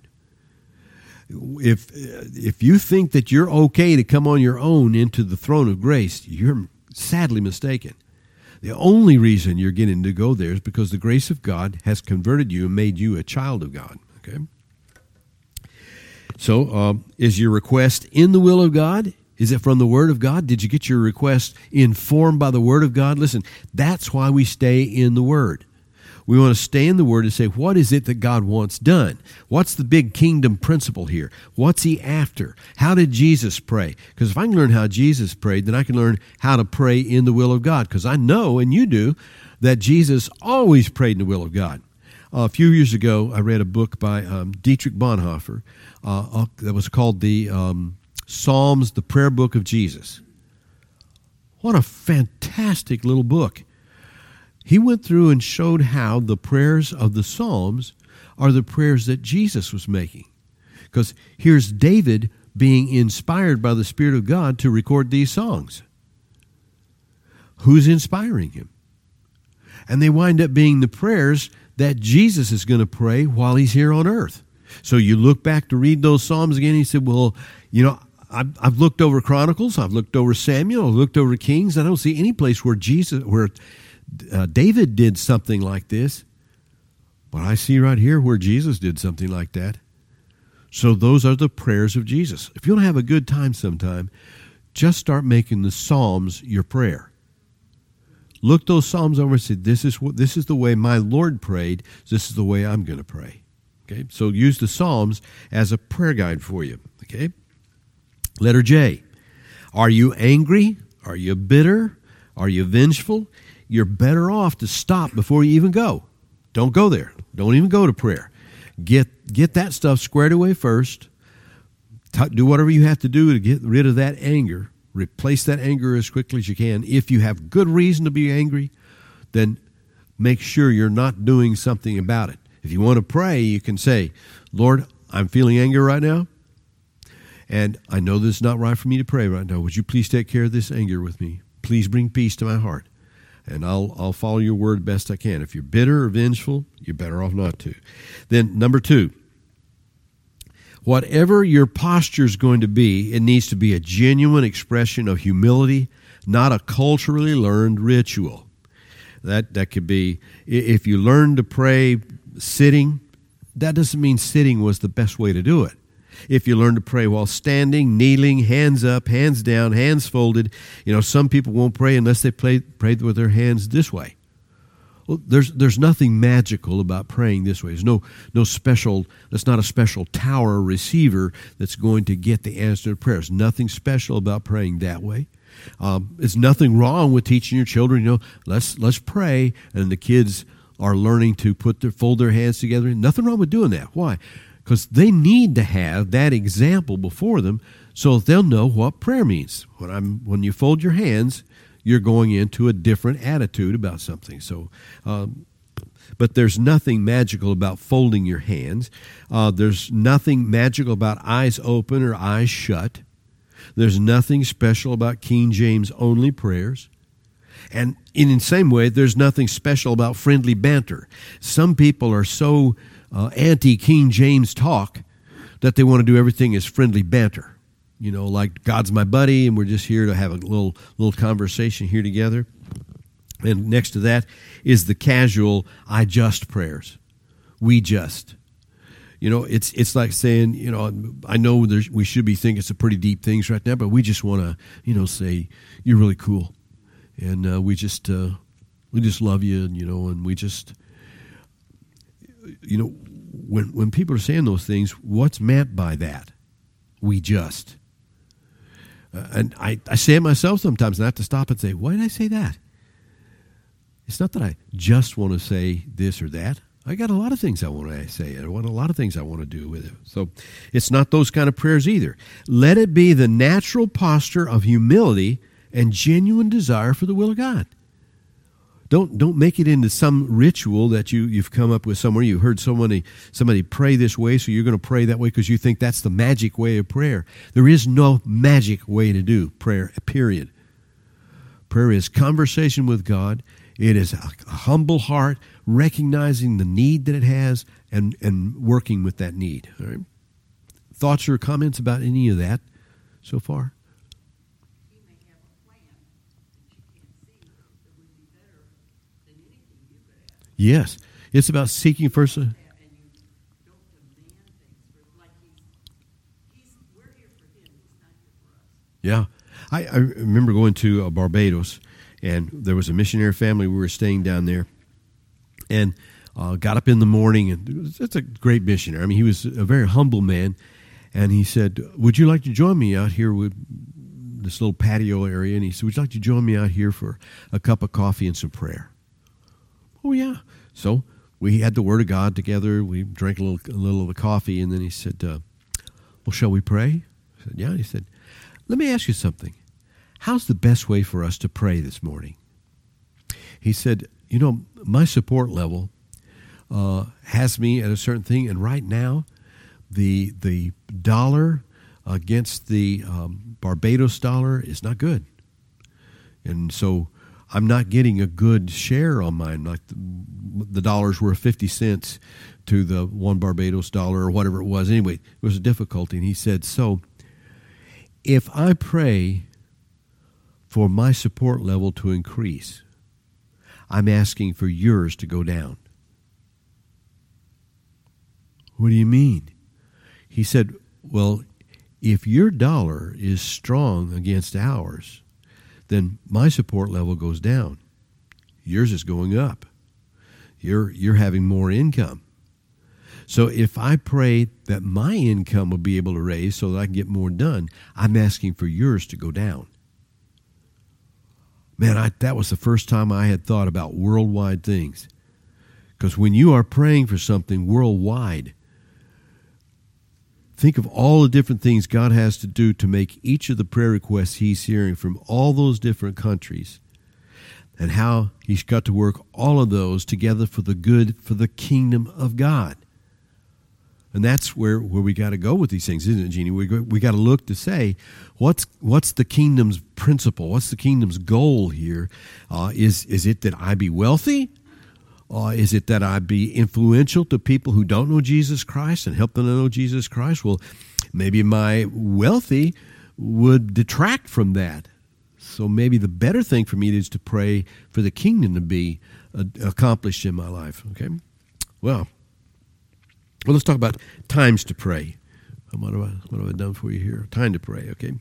A: If you think that you're okay to come on your own into the throne of grace, you're sadly mistaken. The only reason you're getting to go there is because the grace of God has converted you and made you a child of God. Okay. So, is your request in the will of God? Is it from the Word of God? Did you get your request informed by the Word of God? Listen, that's why we stay in the Word. We want to stay in the Word and say, what is it that God wants done? What's the big kingdom principle here? What's he after? How did Jesus pray? Because if I can learn how Jesus prayed, then I can learn how to pray in the will of God. Because I know, and you do, that Jesus always prayed in the will of God. A few years ago, I read a book by Dietrich Bonhoeffer that was called the Psalms, the Prayer Book of Jesus. What a fantastic little book. He went through and showed how the prayers of the Psalms are the prayers that Jesus was making. Because here's David being inspired by the Spirit of God to record these songs. Who's inspiring him? And they wind up being the prayers that Jesus is going to pray while he's here on earth. So you look back to read those Psalms again, and he said, well, I've looked over Chronicles, I've looked over Samuel, I've looked over Kings. I don't see any place where David did something like this, but I see right here where Jesus did something like that. So those are the prayers of Jesus. If you want to have a good time sometime, just start making the Psalms your prayer. Look those Psalms over and say, this is the way my Lord prayed, this is the way I'm going to pray. Okay, so use the Psalms as a prayer guide for you. Okay, letter J. Are you angry? Are you bitter? Are you vengeful? You're better off to stop before you even go. Don't go there. Don't even go to prayer. Get that stuff squared away first. Do whatever you have to do to get rid of that anger. Replace that anger as quickly as you can. If you have good reason to be angry, then make sure you're not doing something about it. If you want to pray, you can say, Lord, I'm feeling anger right now, and I know this is not right for me to pray right now. Would you please take care of this anger with me? Please bring peace to my heart, and I'll follow your word best I can. If you're bitter or vengeful, you're better off not to. Then number 2, whatever your posture is going to be, it needs to be a genuine expression of humility, not a culturally learned ritual. That could be, if you learn to pray sitting, that doesn't mean sitting was the best way to do it. If you learn to pray while standing, kneeling, hands up, hands down, hands folded, some people won't pray unless they pray with their hands this way. Well, there's nothing magical about praying this way. There's no special, that's not a special tower receiver that's going to get the answer to prayers. Nothing special about praying that way. There's nothing wrong with teaching your children, let's pray, and the kids are learning to fold their hands together. Nothing wrong with doing that. Why? Because they need to have that example before them so they'll know what prayer means. When you fold your hands, you're going into a different attitude about something. So, but there's nothing magical about folding your hands. There's nothing magical about eyes open or eyes shut. There's nothing special about King James only prayers. And in the same way, there's nothing special about friendly banter. Some people are so anti-King James talk that they want to do everything as friendly banter. You know, like God's my buddy, and we're just here to have a little conversation here together. And next to that is the casual, I just prayers. We just. You know, it's like saying, you know, I know we should be thinking some pretty deep things right now, but we just want to, you know, say, you're really cool. And we just love you, and, you know, and we just, you know, when people are saying those things, what's meant by that? We just. And I say it myself sometimes, and I have to stop and say, why did I say that? It's not that I just want to say this or that. I got a lot of things I want to say. I want a lot of things I want to do with it. So it's not those kind of prayers either. Let it be the natural posture of humility and genuine desire for the will of God. Don't make it into some ritual that you've come up with somewhere. You heard somebody pray this way, so you're going to pray that way because you think that's the magic way of prayer. There is no magic way to do prayer, period. Prayer is conversation with God. It is a humble heart, recognizing the need that it has and working with that need. All right? Thoughts or comments about any of that so far?
B: You may have a plan that you can't see that would be better than anything you could ask.
A: Yes. It's about seeking first.
B: And you don't demand things. Like we're here for him. He's not here for us.
A: Yeah. I remember going to Barbados, and there was a missionary family. We were staying down there, and got up in the morning, and it's a great missionary. I mean, he was a very humble man, and he said, would you like to join me out here with this little patio area? And he said, would you like to join me out here for a cup of coffee and some prayer? Oh, yeah. So we had the Word of God together. We drank a little of the coffee, and then he said, well, shall we pray? I said, yeah. He said, let me ask you something. How's the best way for us to pray this morning? He said, you know, my support level has me at a certain thing, and right now the dollar against the Barbados dollar is not good. And so I'm not getting a good share on mine. Like the dollar's worth 50 cents to the one Barbados dollar or whatever it was. Anyway, it was a difficulty. And he said, so if I pray for my support level to increase, I'm asking for yours to go down. What do you mean? He said, well, if your dollar is strong against ours, then my support level goes down. Yours is going up. You're having more income. So if I pray that my income will be able to raise so that I can get more done, I'm asking for yours to go down. Man, that was the first time I had thought about worldwide things. Because when you are praying for something worldwide, think of all the different things God has to do to make each of the prayer requests he's hearing from all those different countries, and how he's got to work all of those together for the good, for the kingdom of God. And that's where we got to go with these things, isn't it, Jeannie? We got to look to say, what's the kingdom's principle? What's the kingdom's goal here? Is it that I be wealthy? Is it that I be influential to people who don't know Jesus Christ and help them to know Jesus Christ? Well, maybe my wealthy would detract from that. So maybe the better thing for me is to pray for the kingdom to be accomplished in my life. Okay? Well, let's talk about times to pray. What have I done for you here? Time to pray, okay?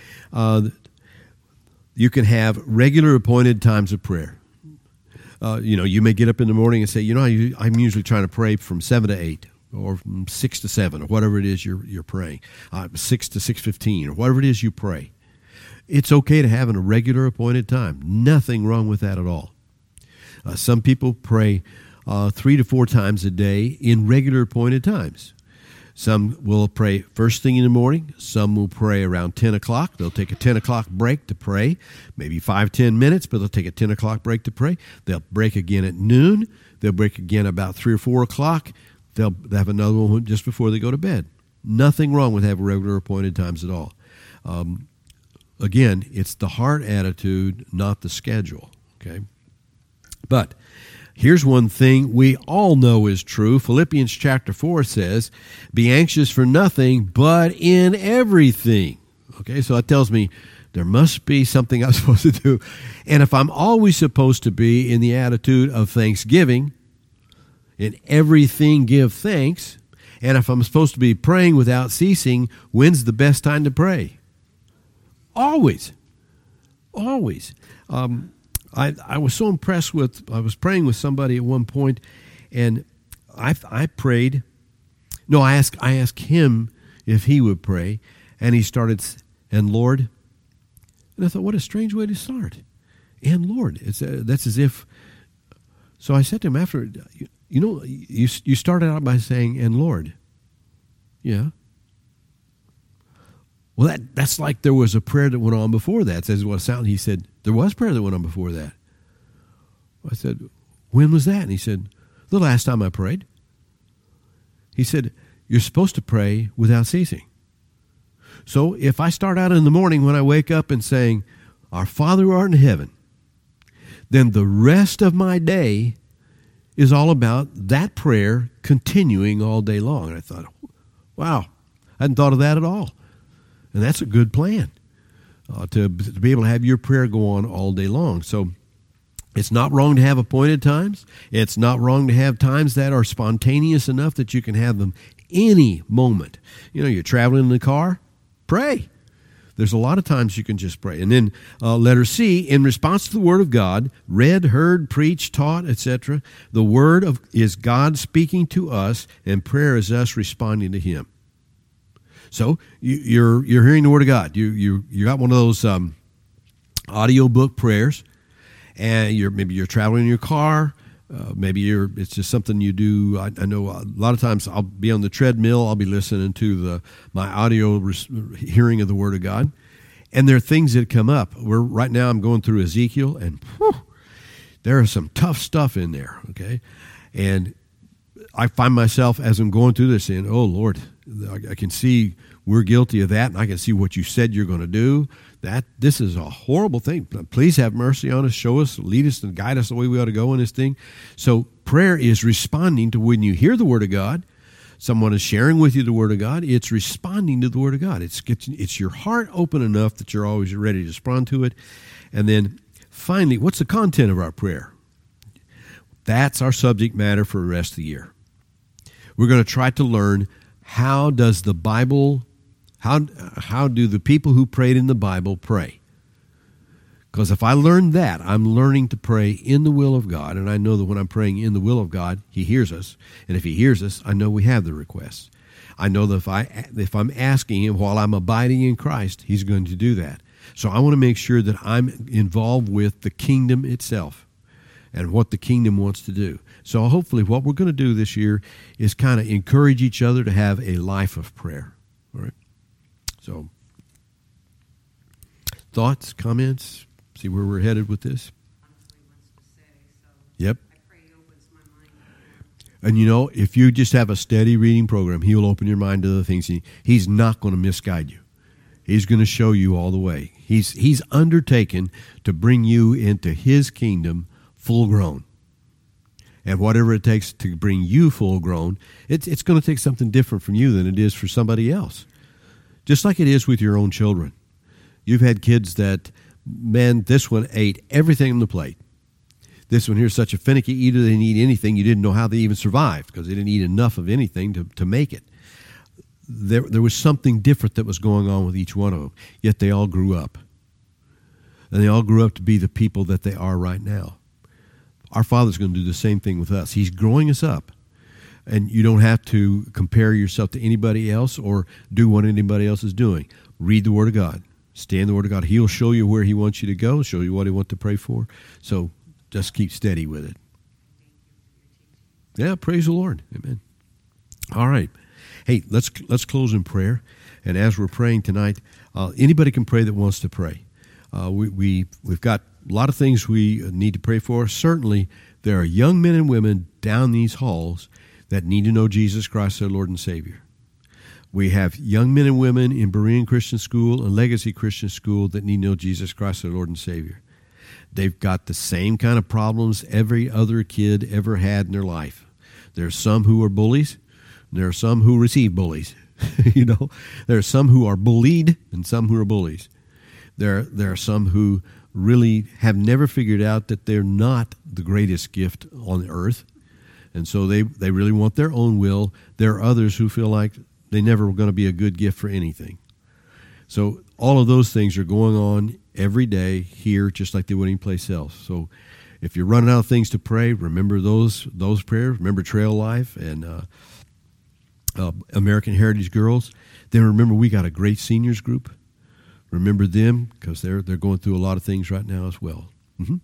A: You can have regular appointed times of prayer. You may get up in the morning and say, I'm usually trying to pray from 7 to 8 or from 6 to 7 or whatever it is you're praying, 6 to 6:15 or whatever it is you pray. It's okay to have a regular appointed time. Nothing wrong with that at all. Some people pray 3 to 4 times a day in regular appointed times. Some will pray first thing in the morning. Some will pray around 10 o'clock. They'll take a 10 o'clock break to pray, maybe 5-10 minutes, but they'll take a 10 o'clock break to pray. They'll break again at noon. They'll break again about 3 or 4 o'clock. They'll have another one just before they go to bed. Nothing wrong with having regular appointed times at all. Again, it's the heart attitude, not the schedule. Okay, but here's one thing we all know is true. Philippians chapter 4 says, be anxious for nothing, but in everything. Okay, so that tells me there must be something I'm supposed to do. And if I'm always supposed to be in the attitude of thanksgiving, in everything give thanks, and if I'm supposed to be praying without ceasing, when's the best time to pray? Always. Always. I was so impressed with, I was praying with somebody at one point, and I prayed. No, I asked him if he would pray, and he started, and Lord. And I thought, what a strange way to start. And Lord, that's as if. So I said to him after, you started out by saying, and Lord. Yeah. Well, that's like there was a prayer that went on before that. Says what sound. He said there was prayer that went on before that. I said, when was that? And he said, the last time I prayed. He said, you're supposed to pray without ceasing. So if I start out in the morning when I wake up and saying, our Father who art in heaven, then the rest of my day is all about that prayer continuing all day long. And I thought, wow, I hadn't thought of that at all. And that's a good plan, to be able to have your prayer go on all day long. So it's not wrong to have appointed times. It's not wrong to have times that are spontaneous enough that you can have them any moment. You're traveling in the car, pray. There's a lot of times you can just pray. And then letter C, in response to the Word of God, read, heard, preached, taught, etc., the Word is God speaking to us, and prayer is us responding to Him. So you're hearing the Word of God. You got one of those audio book prayers, and maybe you're traveling in your car. Maybe it's just something you do. I know a lot of times I'll be on the treadmill. I'll be listening to my audio hearing of the Word of God, and there are things that come up. Right now I'm going through Ezekiel, and there is some tough stuff in there. Okay, and I find myself as I'm going through this saying, "Oh Lord, I can see we're guilty of that, and I can see what you said you're going to do. This is a horrible thing. Please have mercy on us, show us, lead us, and guide us the way we ought to go in this thing." So prayer is responding to when you hear the Word of God. Someone is sharing with you the Word of God. It's responding to the Word of God. It's your heart open enough that you're always ready to respond to it. And then finally, what's the content of our prayer? That's our subject matter for the rest of the year. We're going to try to learn how does the Bible, how do the people who prayed in the Bible pray? Because if I learn that, I'm learning to pray in the will of God, and I know that when I'm praying in the will of God, He hears us. And if He hears us, I know we have the request. I know that if I'm asking Him while I'm abiding in Christ, He's going to do that. So I want to make sure that I'm involved with the kingdom itself and what the kingdom wants to do. So hopefully what we're going to do this year is kind of encourage each other to have a life of prayer. All right? So thoughts, comments, see where we're headed with this?
B: Honestly, wants to say, so
A: Yep.
B: I pray He opens my mind.
A: And if you just have a steady reading program, He will open your mind to the things. He's not going to misguide you. He's going to show you all the way. He's undertaken to bring you into His kingdom full grown. And whatever it takes to bring you full grown, it's going to take something different from you than it is for somebody else. Just like it is with your own children. You've had kids that, man, this one ate everything on the plate. This one here's such a finicky eater, they didn't eat anything. You didn't know how they even survived because they didn't eat enough of anything to make it. There was something different that was going on with each one of them, yet they all grew up. And they all grew up to be the people that they are right now. Our Father's going to do the same thing with us. He's growing us up. And you don't have to compare yourself to anybody else or do what anybody else is doing. Read the Word of God. Stay in the Word of God. He'll show you where He wants you to go, show you what He wants to pray for. So just keep steady with it. Yeah, praise the Lord. Amen. All right. Hey, let's close in prayer. And as we're praying tonight, anybody can pray that wants to pray. We've got a lot of things we need to pray for. Certainly, there are young men and women down these halls that need to know Jesus Christ, their Lord and Savior. We have young men and women in Berean Christian School and Legacy Christian School that need to know Jesus Christ, their Lord and Savior. They've got the same kind of problems every other kid ever had in their life. There are some who are bullies. There are some who receive bullies. There are some who are bullied and some who are bullies. There are some who really have never figured out that they're not the greatest gift on earth, and so they really want their own will. There are others who feel like they never were going to be a good gift for anything. So all of those things are going on every day here, just like they would anyplace else. So if you're running out of things to pray, remember those prayers. Remember Trail Life and American Heritage Girls. Then remember we got a great seniors group. Remember them because they're going through a lot of things right now as well. Mm-hmm.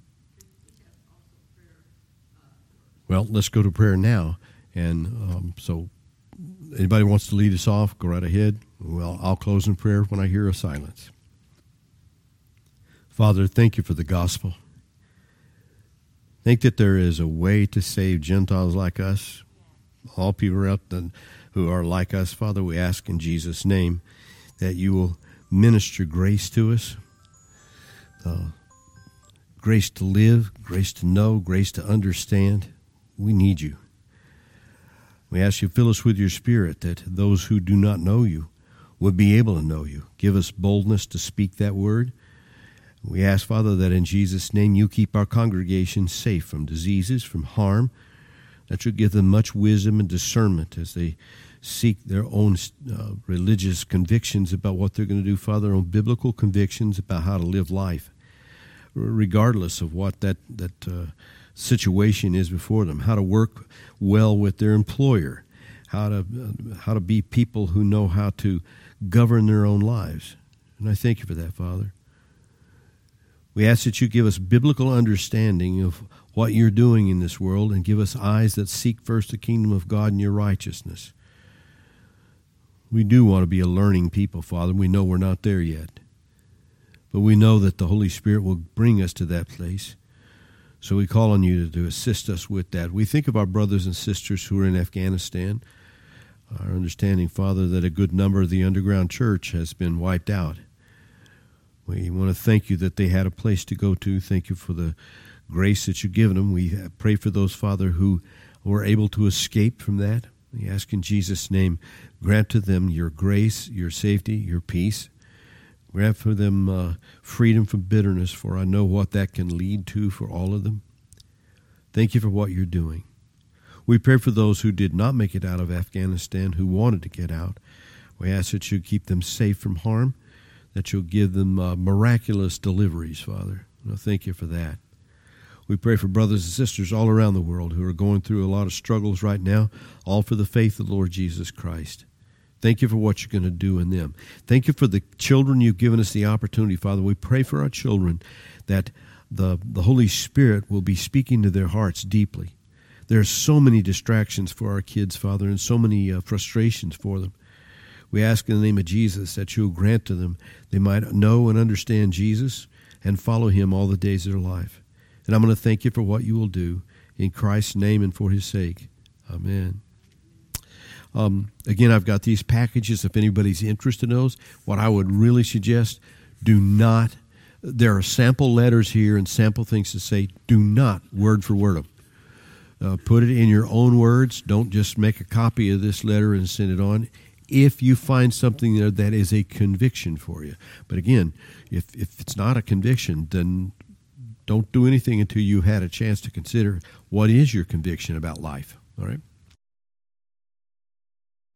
A: Well, let's go to prayer now. And so anybody wants to lead us off, go right ahead. Well, I'll close in prayer when I hear a silence. Father, thank you for the gospel. Think that there is a way to save Gentiles like us, all people out there who are like us. Father, we ask in Jesus' name that you will minister grace to us, grace to live, grace to know, grace to understand. We need you. We ask you to fill us with your Spirit, that those who do not know you would be able to know you. Give us boldness to speak that word. We ask, Father, that in Jesus' name you keep our congregation safe from diseases, from harm, that you give them much wisdom and discernment as they seek their own religious convictions about what they're going to do, Father, their own biblical convictions about how to live life, regardless of what that situation is before them, how to work well with their employer, how to be people who know how to govern their own lives. And I thank you for that, Father. We ask that you give us biblical understanding of what you're doing in this world and give us eyes that seek first the kingdom of God and your righteousness. We do want to be a learning people, Father. We know we're not there yet. But we know that the Holy Spirit will bring us to that place. So we call on you to assist us with that. We think of our brothers and sisters who are in Afghanistan. Our understanding, Father, that a good number of the underground church has been wiped out. We want to thank you that they had a place to go to. Thank you for the grace that you've given them. We pray for those, Father, who were able to escape from that. We ask in Jesus' name, grant to them your grace, your safety, your peace. Grant for them freedom from bitterness, for I know what that can lead to for all of them. Thank you for what you're doing. We pray for those who did not make it out of Afghanistan, who wanted to get out. We ask that you keep them safe from harm, that you'll give them miraculous deliveries, Father. Thank you for that. We pray for brothers and sisters all around the world who are going through a lot of struggles right now, all for the faith of the Lord Jesus Christ. Thank you for what you're going to do in them. Thank you for the children you've given us the opportunity, Father. We pray for our children that the Holy Spirit will be speaking to their hearts deeply. There are so many distractions for our kids, Father, and so many frustrations for them. We ask in the name of Jesus that you'll grant to them they might know and understand Jesus and follow him all the days of their life. And I'm going to thank you for what you will do in Christ's name and for his sake. Amen. Again, I've got these packages. If anybody's interested in those, what I would really suggest, there are sample letters here and sample things to say. Do not word for word them. Put it in your own words. Don't just make a copy of this letter and send it on. If you find something there that is a conviction for you. But again, if it's not a conviction, then don't do anything until you've had a chance to consider what is your conviction about life. All right?